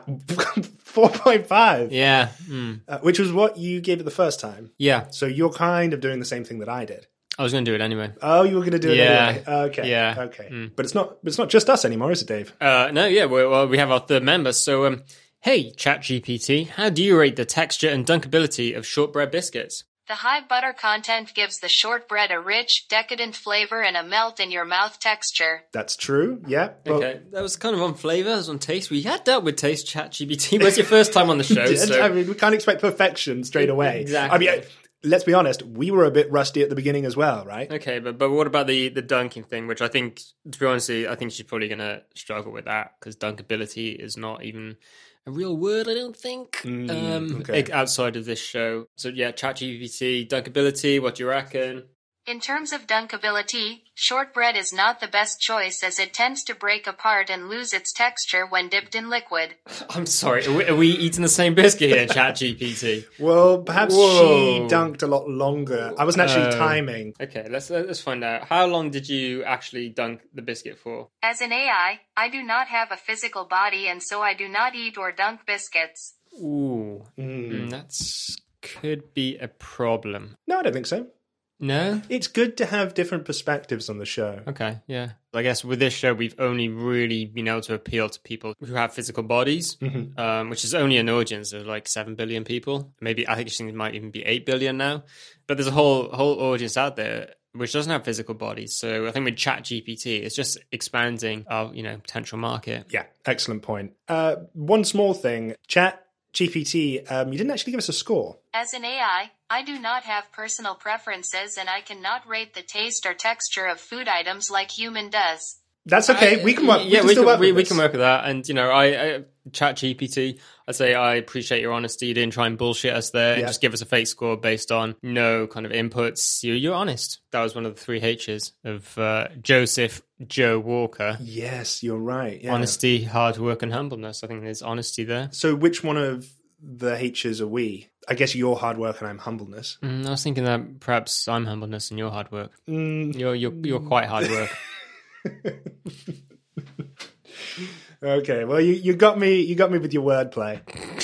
4.5. Yeah. Which was what you gave it the first time. Yeah. So you're kind of doing the same thing that I did. I was going to do it anyway. Oh, you were going to do it Yeah. anyway. Okay. Yeah. Okay. But it's not just us anymore, is it, Dave? No, yeah, well, we have our third member. So, hey, ChatGPT, how do you rate the texture and dunkability of shortbread biscuits? The high butter content gives the shortbread a rich, decadent flavor and a melt-in-your-mouth texture. That's true. Yeah. Well, Okay, that was kind of on flavour, that was on taste. We had dealt with taste ChatGPT. Where's your first time on the show? I mean, we can't expect perfection straight away. Exactly. I mean, let's be honest, we were a bit rusty at the beginning as well, right? Okay, but what about the dunking thing, which I think, to be honest, I think she's probably going to struggle with that because dunkability is not even a real word, I don't think, okay. outside of this show. So yeah, ChatGPT, dunkability, what do you reckon? In terms of dunkability, shortbread is not the best choice as it tends to break apart and lose its texture when dipped in liquid. I'm sorry, are we eating the same biscuit here, ChatGPT? Well, perhaps Whoa. she dunked a lot longer. I wasn't actually timing. Okay, let's find out. How long did you actually dunk the biscuit for? As an AI, I do not have a physical body and so I do not eat or dunk biscuits. Ooh, that's could be a problem. No, I don't think so. No? It's good to have different perspectives on the show. Okay, yeah. I guess with this show, we've only really been able to appeal to people who have physical bodies, which is only an audience of like 7 billion people. Maybe I think it might even be 8 billion now. But there's a whole audience out there which doesn't have physical bodies. So I think with ChatGPT, it's just expanding our potential market. Yeah, excellent point. One small thing, ChatGPT, you didn't actually give us a score. As an AI, I do not have personal preferences and I cannot rate the taste or texture of food items like human does. That's okay. We can work. Yeah, we can work with that. And I ChatGPT, I'd say I appreciate your honesty. You didn't try and bullshit us there and just give us a fake score based on no kind of inputs. You're honest. That was one of the 3 H's of Joseph Joe Walker. Yes, you're right. Yeah. Honesty, hard work, and humbleness. I think there's honesty there. So which one of the H's are we? I guess you're hard work and I'm humbleness. I was thinking that perhaps I'm humbleness and you're hard work. You're quite hard work. Okay, well you got me with your wordplay.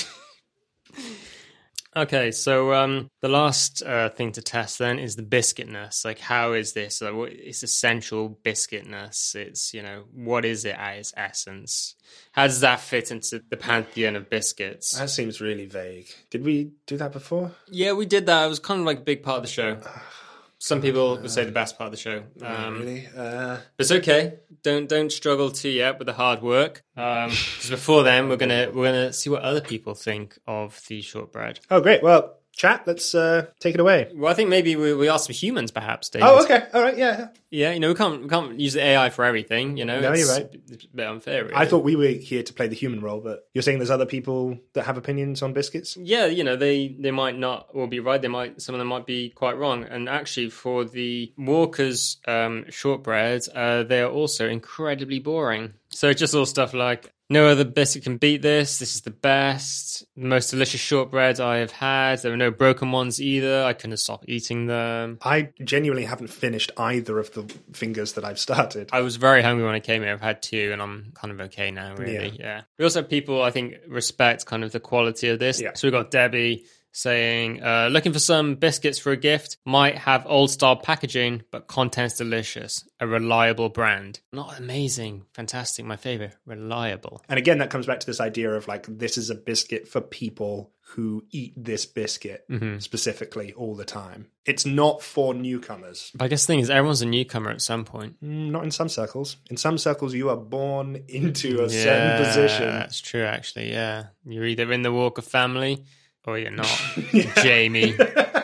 Okay, so the last thing to test then is the biscuitness. Like, how is this? What is essential biscuitness? It's what is it at its essence? How does that fit into the pantheon of biscuits? That seems really vague. Did we do that before? Yeah, we did that. It was kind of like a big part of the show. Some people would say the best part of the show. Really? But it's okay. Don't struggle too yet with the hard work. Because before then, we're gonna see what other people think of the shortbread. Oh, great. Well, chat, let's take it away. Well, I think maybe we ask some humans, perhaps, David. Oh, okay. All right, yeah. Yeah, we can't use the AI for everything, No, you're right. It's a bit unfair, really. I thought we were here to play the human role, but you're saying there's other people that have opinions on biscuits? Yeah, they might not all be right. Some of them might be quite wrong. And actually, for the Walker's shortbread, they are also incredibly boring. So it's just all stuff like, no other biscuit can beat this. This is the best, the most delicious shortbread I have had. There were no broken ones either. I couldn't have stopped eating them. I genuinely haven't finished either of the fingers that I've started. I was very hungry when I came here. I've had 2 and I'm kind of okay now, really. Yeah. We also have people, I think, respect kind of the quality of this. Yeah. So we've got Debbie saying, looking for some biscuits for a gift, might have old style packaging, but content's delicious. A reliable brand. Not amazing, fantastic, my favorite, reliable. And again, that comes back to this idea of like, this is a biscuit for people who eat this biscuit specifically all the time. It's not for newcomers. But I guess the thing is, everyone's a newcomer at some point. Not in some circles. In some circles, you are born into a certain position. That's true, actually, yeah. You're either in the Walker family or you're not, Jamie.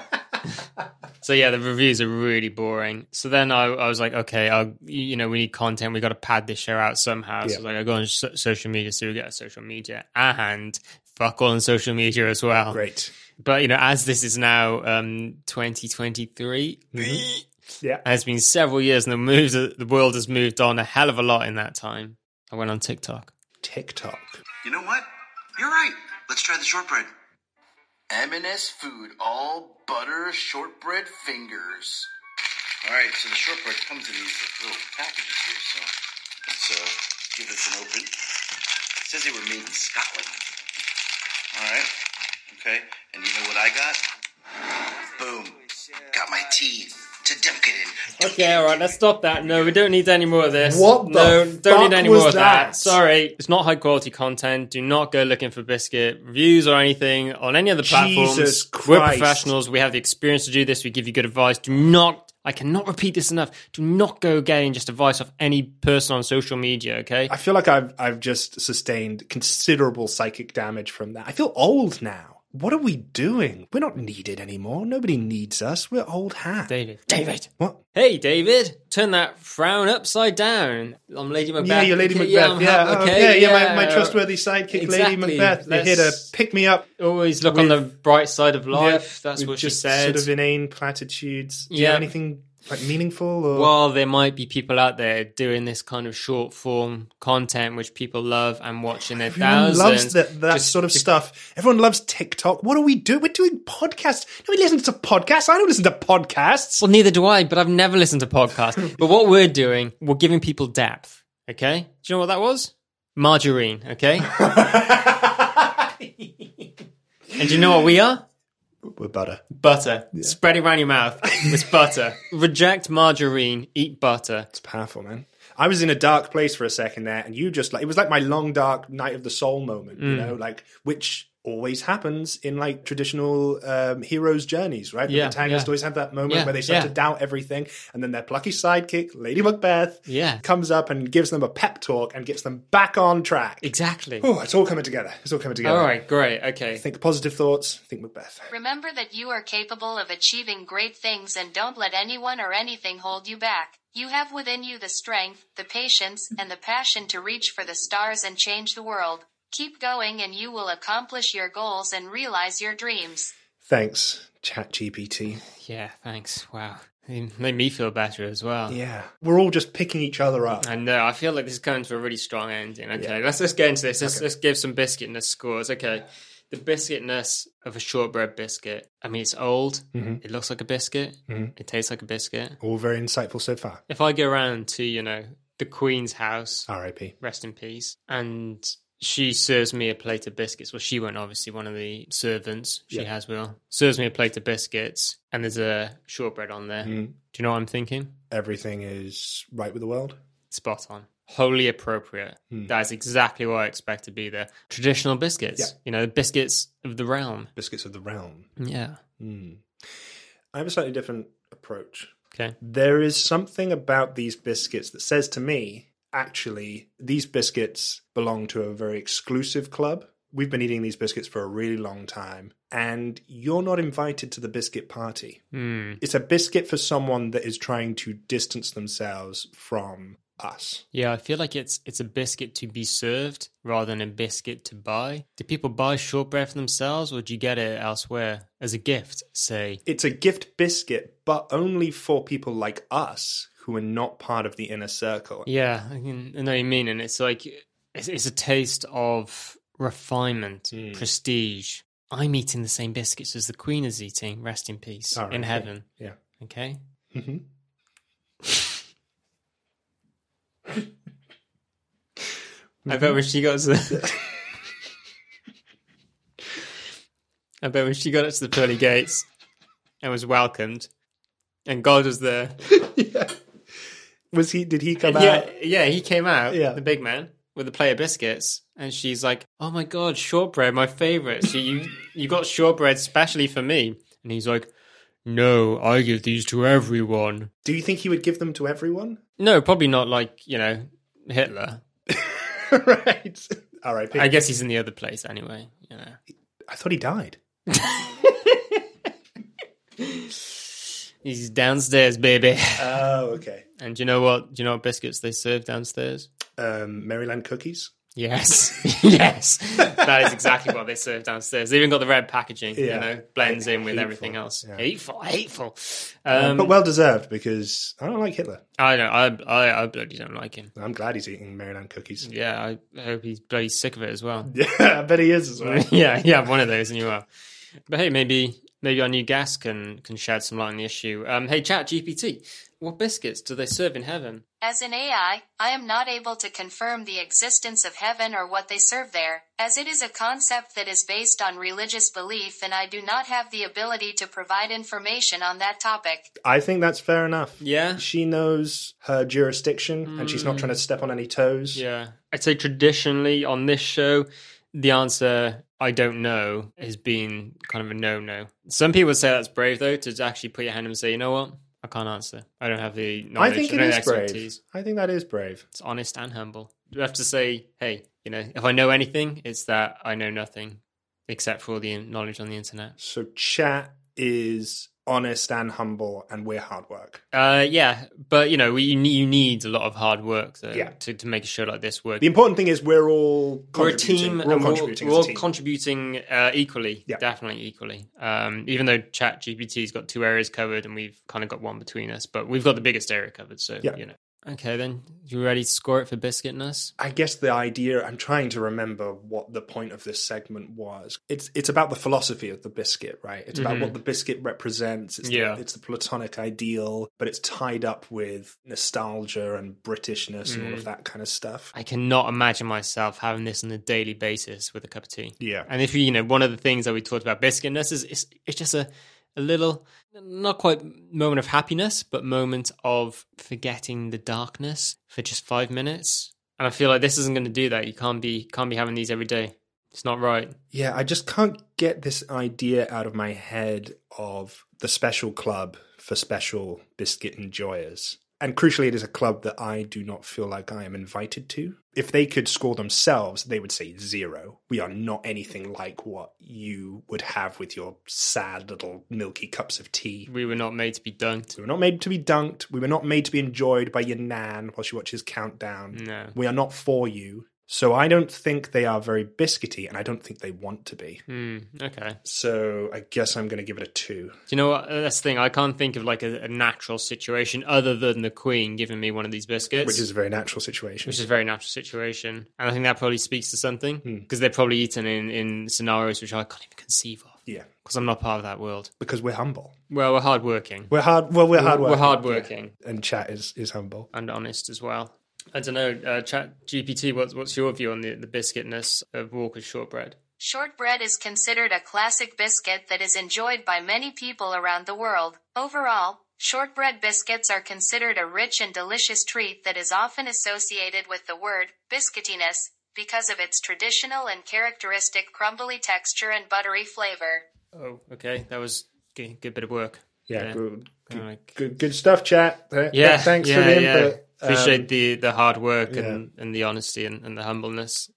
So yeah, the reviews are really boring. So then I was like, okay, we need content. We got to pad this show out somehow. So I was like, I go on social media, so we get a social media, and fuck all on social media as well. Great. But as this is now 2023, yeah, and it's been several years, and the world has moved on a hell of a lot in that time. I went on TikTok. You know what? You're right. Let's try the shortbread. M&S Food All Butter Shortbread Fingers. All right, so the shortbread comes in these little packages here, so let's give this an open. It says they were made in Scotland. All right, okay, and you know what I got? Boom, got my tea to dunk it in. Okay, all right, let's stop that. No, we don't need any more of this. What the No, don't need any more of that? that. Sorry, it's not high quality content. Do not go looking for biscuit reviews or anything on any other platforms. Jesus Christ. We're professionals. We have the experience to do this. We give you good advice. I cannot repeat this enough. Do not go getting just advice off any person on social media, okay? I feel like I've just sustained considerable psychic damage from that. I feel old now. What are we doing? We're not needed anymore. Nobody needs us. We're old hat. David. What? Hey, David. Turn that frown upside down. I'm Lady Macbeth. Yeah, you're Lady Okay, Macbeth. yeah, Okay, my trustworthy sidekick, exactly. Lady Macbeth. They're here to pick me up. Always look on the bright side of life. Yeah, That's with what she just said. Sort of inane platitudes. Do you Yeah. have anything Like meaningful? Or... Well, there might be people out there doing this kind of short form content which people love and watching their Everyone thousands. loves that sort of stuff. Everyone loves TikTok. What do we do? We're doing podcasts. Nobody listens to podcasts. I don't listen to podcasts. Well, neither do I, but I've never listened to podcasts. But what we're doing, we're giving people depth, okay? Do you know what that was? Margarine, okay? And do you know what we are? We're butter. Butter. Yeah. Spread it around your mouth. It's butter. Reject margarine, eat butter. It's powerful, man. I was in a dark place for a second there, and you just like, it was like my long, dark night of the soul moment, you know, like, which always happens in like traditional heroes' journeys, right? The protagonists always have that moment where they start to doubt everything, and then their plucky sidekick, Lady Macbeth, comes up and gives them a pep talk and gets them back on track. Exactly. Oh, it's all coming together. All right, great, okay. Think positive thoughts, think Macbeth. Remember that you are capable of achieving great things and don't let anyone or anything hold you back. You have within you the strength, the patience, and the passion to reach for the stars and change the world. Keep going and you will accomplish your goals and realize your dreams. Thanks, ChatGPT. Yeah, thanks. Wow. It made me feel better as well. Yeah. We're all just picking each other up. I know. I feel like this is going to a really strong ending. Okay, let's get into this. Let's give some biscuitness scores. Okay. The biscuitness of a shortbread biscuit. I mean, it's old. Mm-hmm. It looks like a biscuit. Mm-hmm. It tastes like a biscuit. All very insightful so far. If I go around to, the Queen's house. R.I.P. Rest in peace. And she serves me a plate of biscuits. Well, she won't, obviously. One of the servants she has will. Serves me a plate of biscuits. And there's a shortbread on there. Mm. Do you know what I'm thinking? Everything is right with the world? Spot on. Wholly appropriate. That is exactly what I expect to be there. Traditional biscuits. Yeah. Biscuits of the realm. Biscuits of the realm. Yeah. I have a slightly different approach. Okay. There is something about these biscuits that says to me, actually, these biscuits belong to a very exclusive club. We've been eating these biscuits for a really long time, and you're not invited to the biscuit party. It's a biscuit for someone that is trying to distance themselves from us. Yeah, I feel like it's a biscuit to be served rather than a biscuit to buy. Do people buy shortbread for themselves, or do you get it elsewhere as a gift, say? It's a gift biscuit, but only for people like us who are not part of the inner circle. Yeah, I know what you mean, and it's like it's a taste of refinement, prestige. I'm eating the same biscuits as the Queen is eating, rest in peace, in heaven. Yeah. Okay? Mm-hmm. I bet when she got to the... I bet when she got up to the pearly gates and was welcomed, and God was there. Did he come out? Yeah, he came out, the big man, with a plate of biscuits, and she's like, oh my God, shortbread, my favourite. So you got shortbread specially for me. And he's like, no, I give these to everyone. Do you think he would give them to everyone? No, probably not like, Hitler. Right. R.I.P. I guess he's in the other place anyway, I thought he died. He's downstairs, baby. Oh, okay. And do you know what biscuits they serve downstairs? Maryland cookies? Yes. Yes. That is exactly what they serve downstairs. They even got the red packaging, blends in with everything else. Yeah. Hateful. But well deserved, because I don't like Hitler. I know. I bloody don't like him. I'm glad he's eating Maryland cookies. Yeah, I hope he's bloody sick of it as well. Yeah, I bet he is as well. Yeah, one of those, and you are. But hey, maybe our new guest can shed some light on the issue. Hey, ChatGPT, what biscuits do they serve in heaven? As an AI, I am not able to confirm the existence of heaven or what they serve there, as it is a concept that is based on religious belief, and I do not have the ability to provide information on that topic. I think that's fair enough. Yeah. She knows her jurisdiction, and she's not trying to step on any toes. Yeah. I'd say traditionally on this show, the answer, I don't know, has been kind of a no-no. Some people say that's brave, though, to actually put your hand and say, you know what? I can't answer. I don't have the knowledge. I think it is brave. I think that is brave. It's honest and humble. You have to say, hey, if I know anything, it's that I know nothing except for all the knowledge on the internet. So chat is honest and humble, and we're hard work. Yeah, but you need a lot of hard work to make a show like this work. The important thing is we're all We're a contributing. team, We're all and contributing we're as all a team. contributing equally, definitely equally. Even though ChatGPT's got 2 areas covered and we've kind of got one between us, but we've got the biggest area covered, so, Okay, then. You ready to score it for Biscuitness? I guess the idea, I'm trying to remember what the point of this segment was. It's about the philosophy of the biscuit, right? It's about what the biscuit represents. It's the platonic ideal, but it's tied up with nostalgia and Britishness and all of that kind of stuff. I cannot imagine myself having this on a daily basis with a cup of tea. Yeah. And if one of the things that we talked about Biscuitness is it's just a little, not quite moment of happiness, but moment of forgetting the darkness for just 5 minutes. And I feel like this isn't going to do that. You can't be having these every day. It's not right. Yeah, I just can't get this idea out of my head of the special club for special biscuit enjoyers. And crucially, it is a club that I do not feel like I am invited to. If they could score themselves, they would say 0. We are not anything like what you would have with your sad little milky cups of tea. We were not made to be dunked. We were not made to be dunked. We were not made to be enjoyed by your nan while she watches Countdown. No. We are not for you. So I don't think they are very biscuity, and I don't think they want to be. Okay. So I guess I'm going to give it a 2. Do you know what? That's the thing. I can't think of like a natural situation other than the Queen giving me one of these biscuits. Which is a very natural situation. And I think that probably speaks to something, because they're probably eaten in scenarios which I can't even conceive of. Yeah. Because I'm not part of that world. Because we're humble. Well, we're hardworking. We're hardworking. We're hardworking. Yeah. And Chat is humble. And honest as well. I don't know, ChatGPT, what's your view on the biscuitness of Walker's shortbread? Shortbread is considered a classic biscuit that is enjoyed by many people around the world. Overall, shortbread biscuits are considered a rich and delicious treat that is often associated with the word biscuitiness because of its traditional and characteristic crumbly texture and buttery flavor. Oh, okay. That was a good bit of work. Yeah, good stuff, Chat. Yeah, thanks for the input. Appreciate the hard work and the honesty and the humbleness.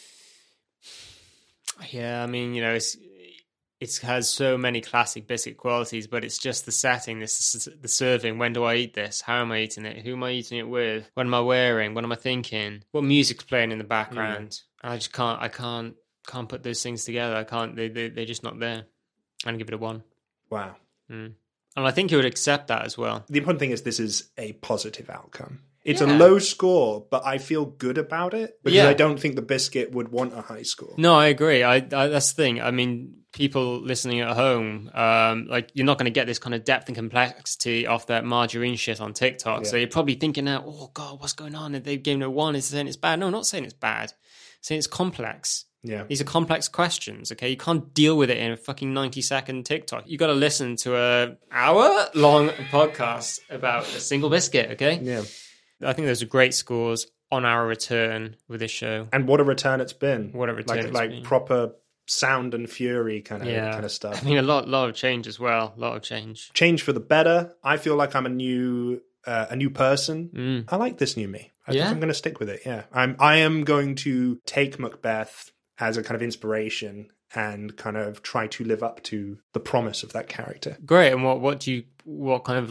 Yeah, I mean, it has so many classic biscuit qualities, but it's just the setting, the serving. When do I eat this? How am I eating it? Who am I eating it with? What am I wearing? What am I thinking? What music's playing in the background? And I just can't put those things together. I can't. They're just not there. I'm gonna give it a 1. Wow. And I think you would accept that as well. The important thing is this is a positive outcome. It's a low score, but I feel good about it because I don't think the biscuit would want a high score. No, I agree. That's the thing. I mean, people listening at home, you're not going to get this kind of depth and complexity off that margarine shit on TikTok. Yeah. So you're probably thinking now, oh God, what's going on? If they've given it a 1, is saying it's bad? No, I'm not saying it's bad. I'm saying it's complex. Yeah. These are complex questions, okay? You can't deal with it in a fucking 90-second TikTok. You got to listen to an hour-long podcast about a single biscuit, okay? Yeah. I think those are great scores on our return with this show. And what a return it's been. What a return it's been. Like proper sound and fury kind of stuff. I mean, a lot of change as well. A lot of change. Change for the better. I feel like I'm a new person. I like this new me. I think I'm going to stick with it. Yeah. I am going to take Macbeth as a kind of inspiration and kind of try to live up to the promise of that character. Great. And what kind of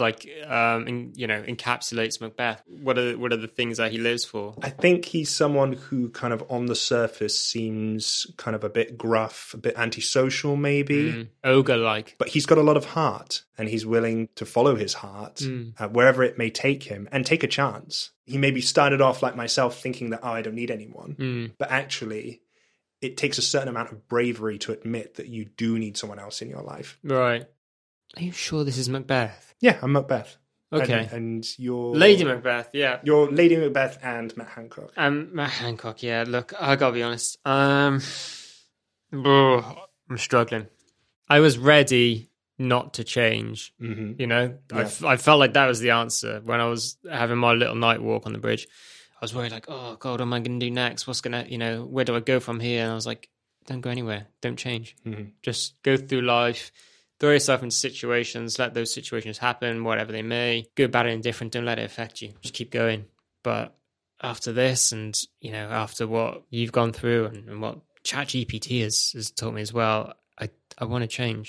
encapsulates Macbeth? What are the things that he lives for? I think he's someone who kind of on the surface seems kind of a bit gruff, a bit antisocial maybe. Ogre-like. But he's got a lot of heart and he's willing to follow his heart wherever it may take him and take a chance. He maybe started off like myself thinking that, I don't need anyone. But actually, it takes a certain amount of bravery to admit that you do need someone else in your life. Right. Are you sure this is Macbeth? Yeah, I'm Macbeth. Okay. And you're... Lady Macbeth, yeah. You're Lady Macbeth and Matt Hancock. Matt Hancock, yeah. Look, I gotta be honest. I'm struggling. I was ready not to change, I felt like that was the answer when I was having my little night walk on the bridge. I was worried, like, oh God, what am I going to do next? What's going to, where do I go from here? And I was like, don't go anywhere. Don't change. Just go through life, throw yourself into situations, let those situations happen, whatever they may. Good, bad, and indifferent. Don't let it affect you. Just keep going. But after this and, after what you've gone through and what ChatGPT has taught me as well, I want to change.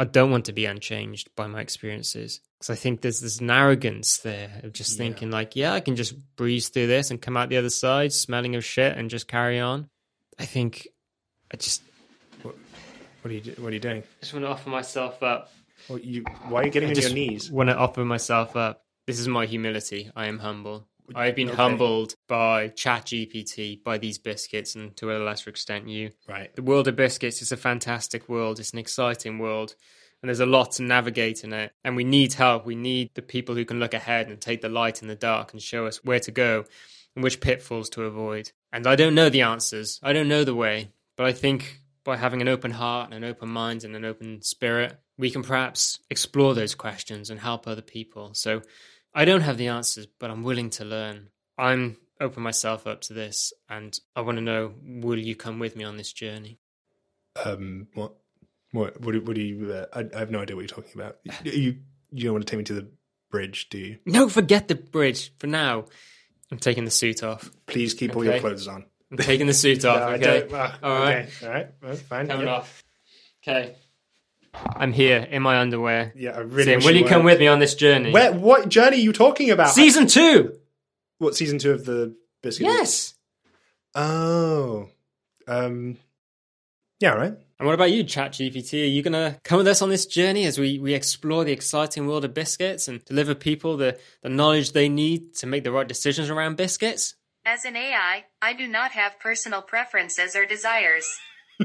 I don't want to be unchanged by my experiences. Because I think there's an arrogance there of just thinking like, I can just breeze through this and come out the other side smelling of shit and just carry on. I think What are you doing? I just want to offer myself up. Why are you getting on your knees? I want to offer myself up. This is my humility. I am humble. I've been humbled by ChatGPT, by these biscuits, and to a lesser extent you. Right. The world of biscuits is a fantastic world. It's an exciting world. And there's a lot to navigate in it. And we need help. We need the people who can look ahead and take the light in the dark and show us where to go and which pitfalls to avoid. And I don't know the answers. I don't know the way. But I think by having an open heart and an open mind and an open spirit, we can perhaps explore those questions and help other people. So I don't have the answers, but I'm willing to learn. I'm opening myself up to this, and I want to know, will you come with me on this journey? What do you... I have no idea what you're talking about. You don't want to take me to the bridge, do you? No, forget the bridge. For now, I'm taking the suit off. Please keep all your clothes on. I'm taking the suit off, okay? All right. Okay. All right. Well, fine. Coming off. Okay. I'm here in my underwear. Yeah, I really saying, wish will you come with me on this journey? What journey are you talking about? Season 2! What, season 2 of the Biscuit? Yes! Oh. Yeah, all right. And what about you, ChatGPT? Are you going to come with us on this journey as we explore the exciting world of biscuits and deliver people the knowledge they need to make the right decisions around biscuits? As an AI, I do not have personal preferences or desires.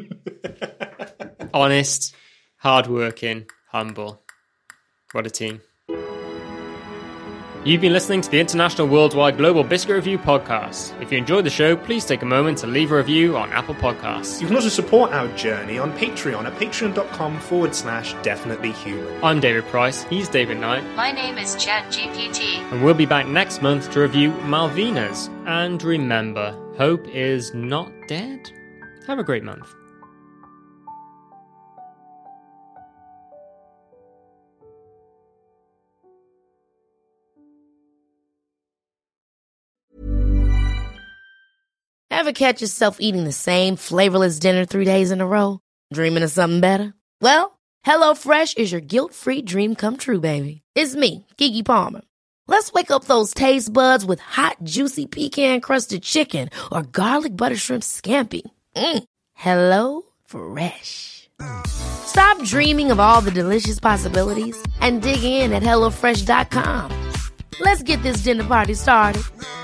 Honest, hardworking, humble. What a team. You've been listening to the International Worldwide Global Biscuit Review podcast. If you enjoyed the show, please take a moment to leave a review on Apple Podcasts. You can also support our journey on Patreon at patreon.com/definitelyhuman. I'm David Price. He's David Knight. My name is ChatGPT. And we'll be back next month to review Malvinas. And remember, hope is not dead. Have a great month. Ever catch yourself eating the same flavorless dinner 3 days in a row? Dreaming of something better? Well, HelloFresh is your guilt-free dream come true, baby. It's me, Keke Palmer. Let's wake up those taste buds with hot, juicy pecan-crusted chicken or garlic butter shrimp scampi. HelloFresh. Stop dreaming of all the delicious possibilities and dig in at HelloFresh.com. Let's get this dinner party started.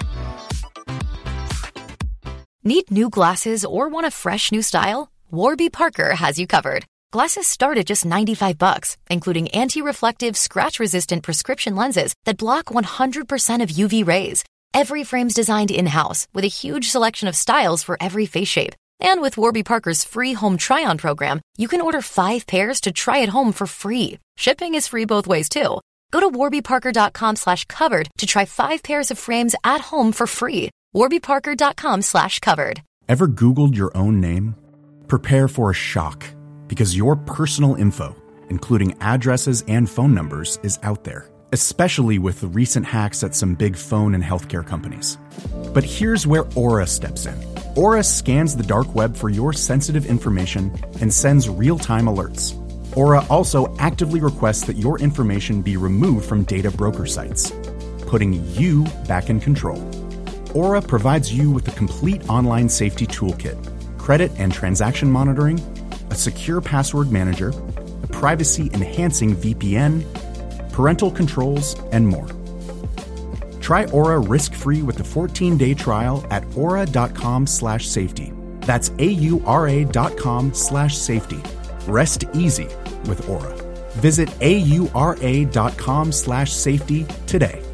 Need new glasses or want a fresh new style? Warby Parker has you covered. Glasses start at just $95, including anti-reflective, scratch-resistant prescription lenses that block 100% of UV rays. Every frame's designed in-house with a huge selection of styles for every face shape. And with Warby Parker's free home try-on program, you can order 5 pairs to try at home for free. Shipping is free both ways, too. Go to warbyparker.com/covered to try 5 pairs of frames at home for free. warbyparker.com/covered. Ever Googled your own name? Prepare for a shock, because your personal info, including addresses and phone numbers, is out there, especially with the recent hacks at some big phone and healthcare companies. But here's where Aura steps in. Aura scans the dark web for your sensitive information and sends real-time alerts. Aura also actively requests that your information be removed from data broker sites, putting you back in control. Aura provides you with a complete online safety toolkit, credit and transaction monitoring, a secure password manager, a privacy-enhancing VPN, parental controls, and more. Try Aura risk-free with a 14-day trial at aura.com/safety. That's AURA.com/safety. Rest easy with Aura. Visit AURA.com/safety today.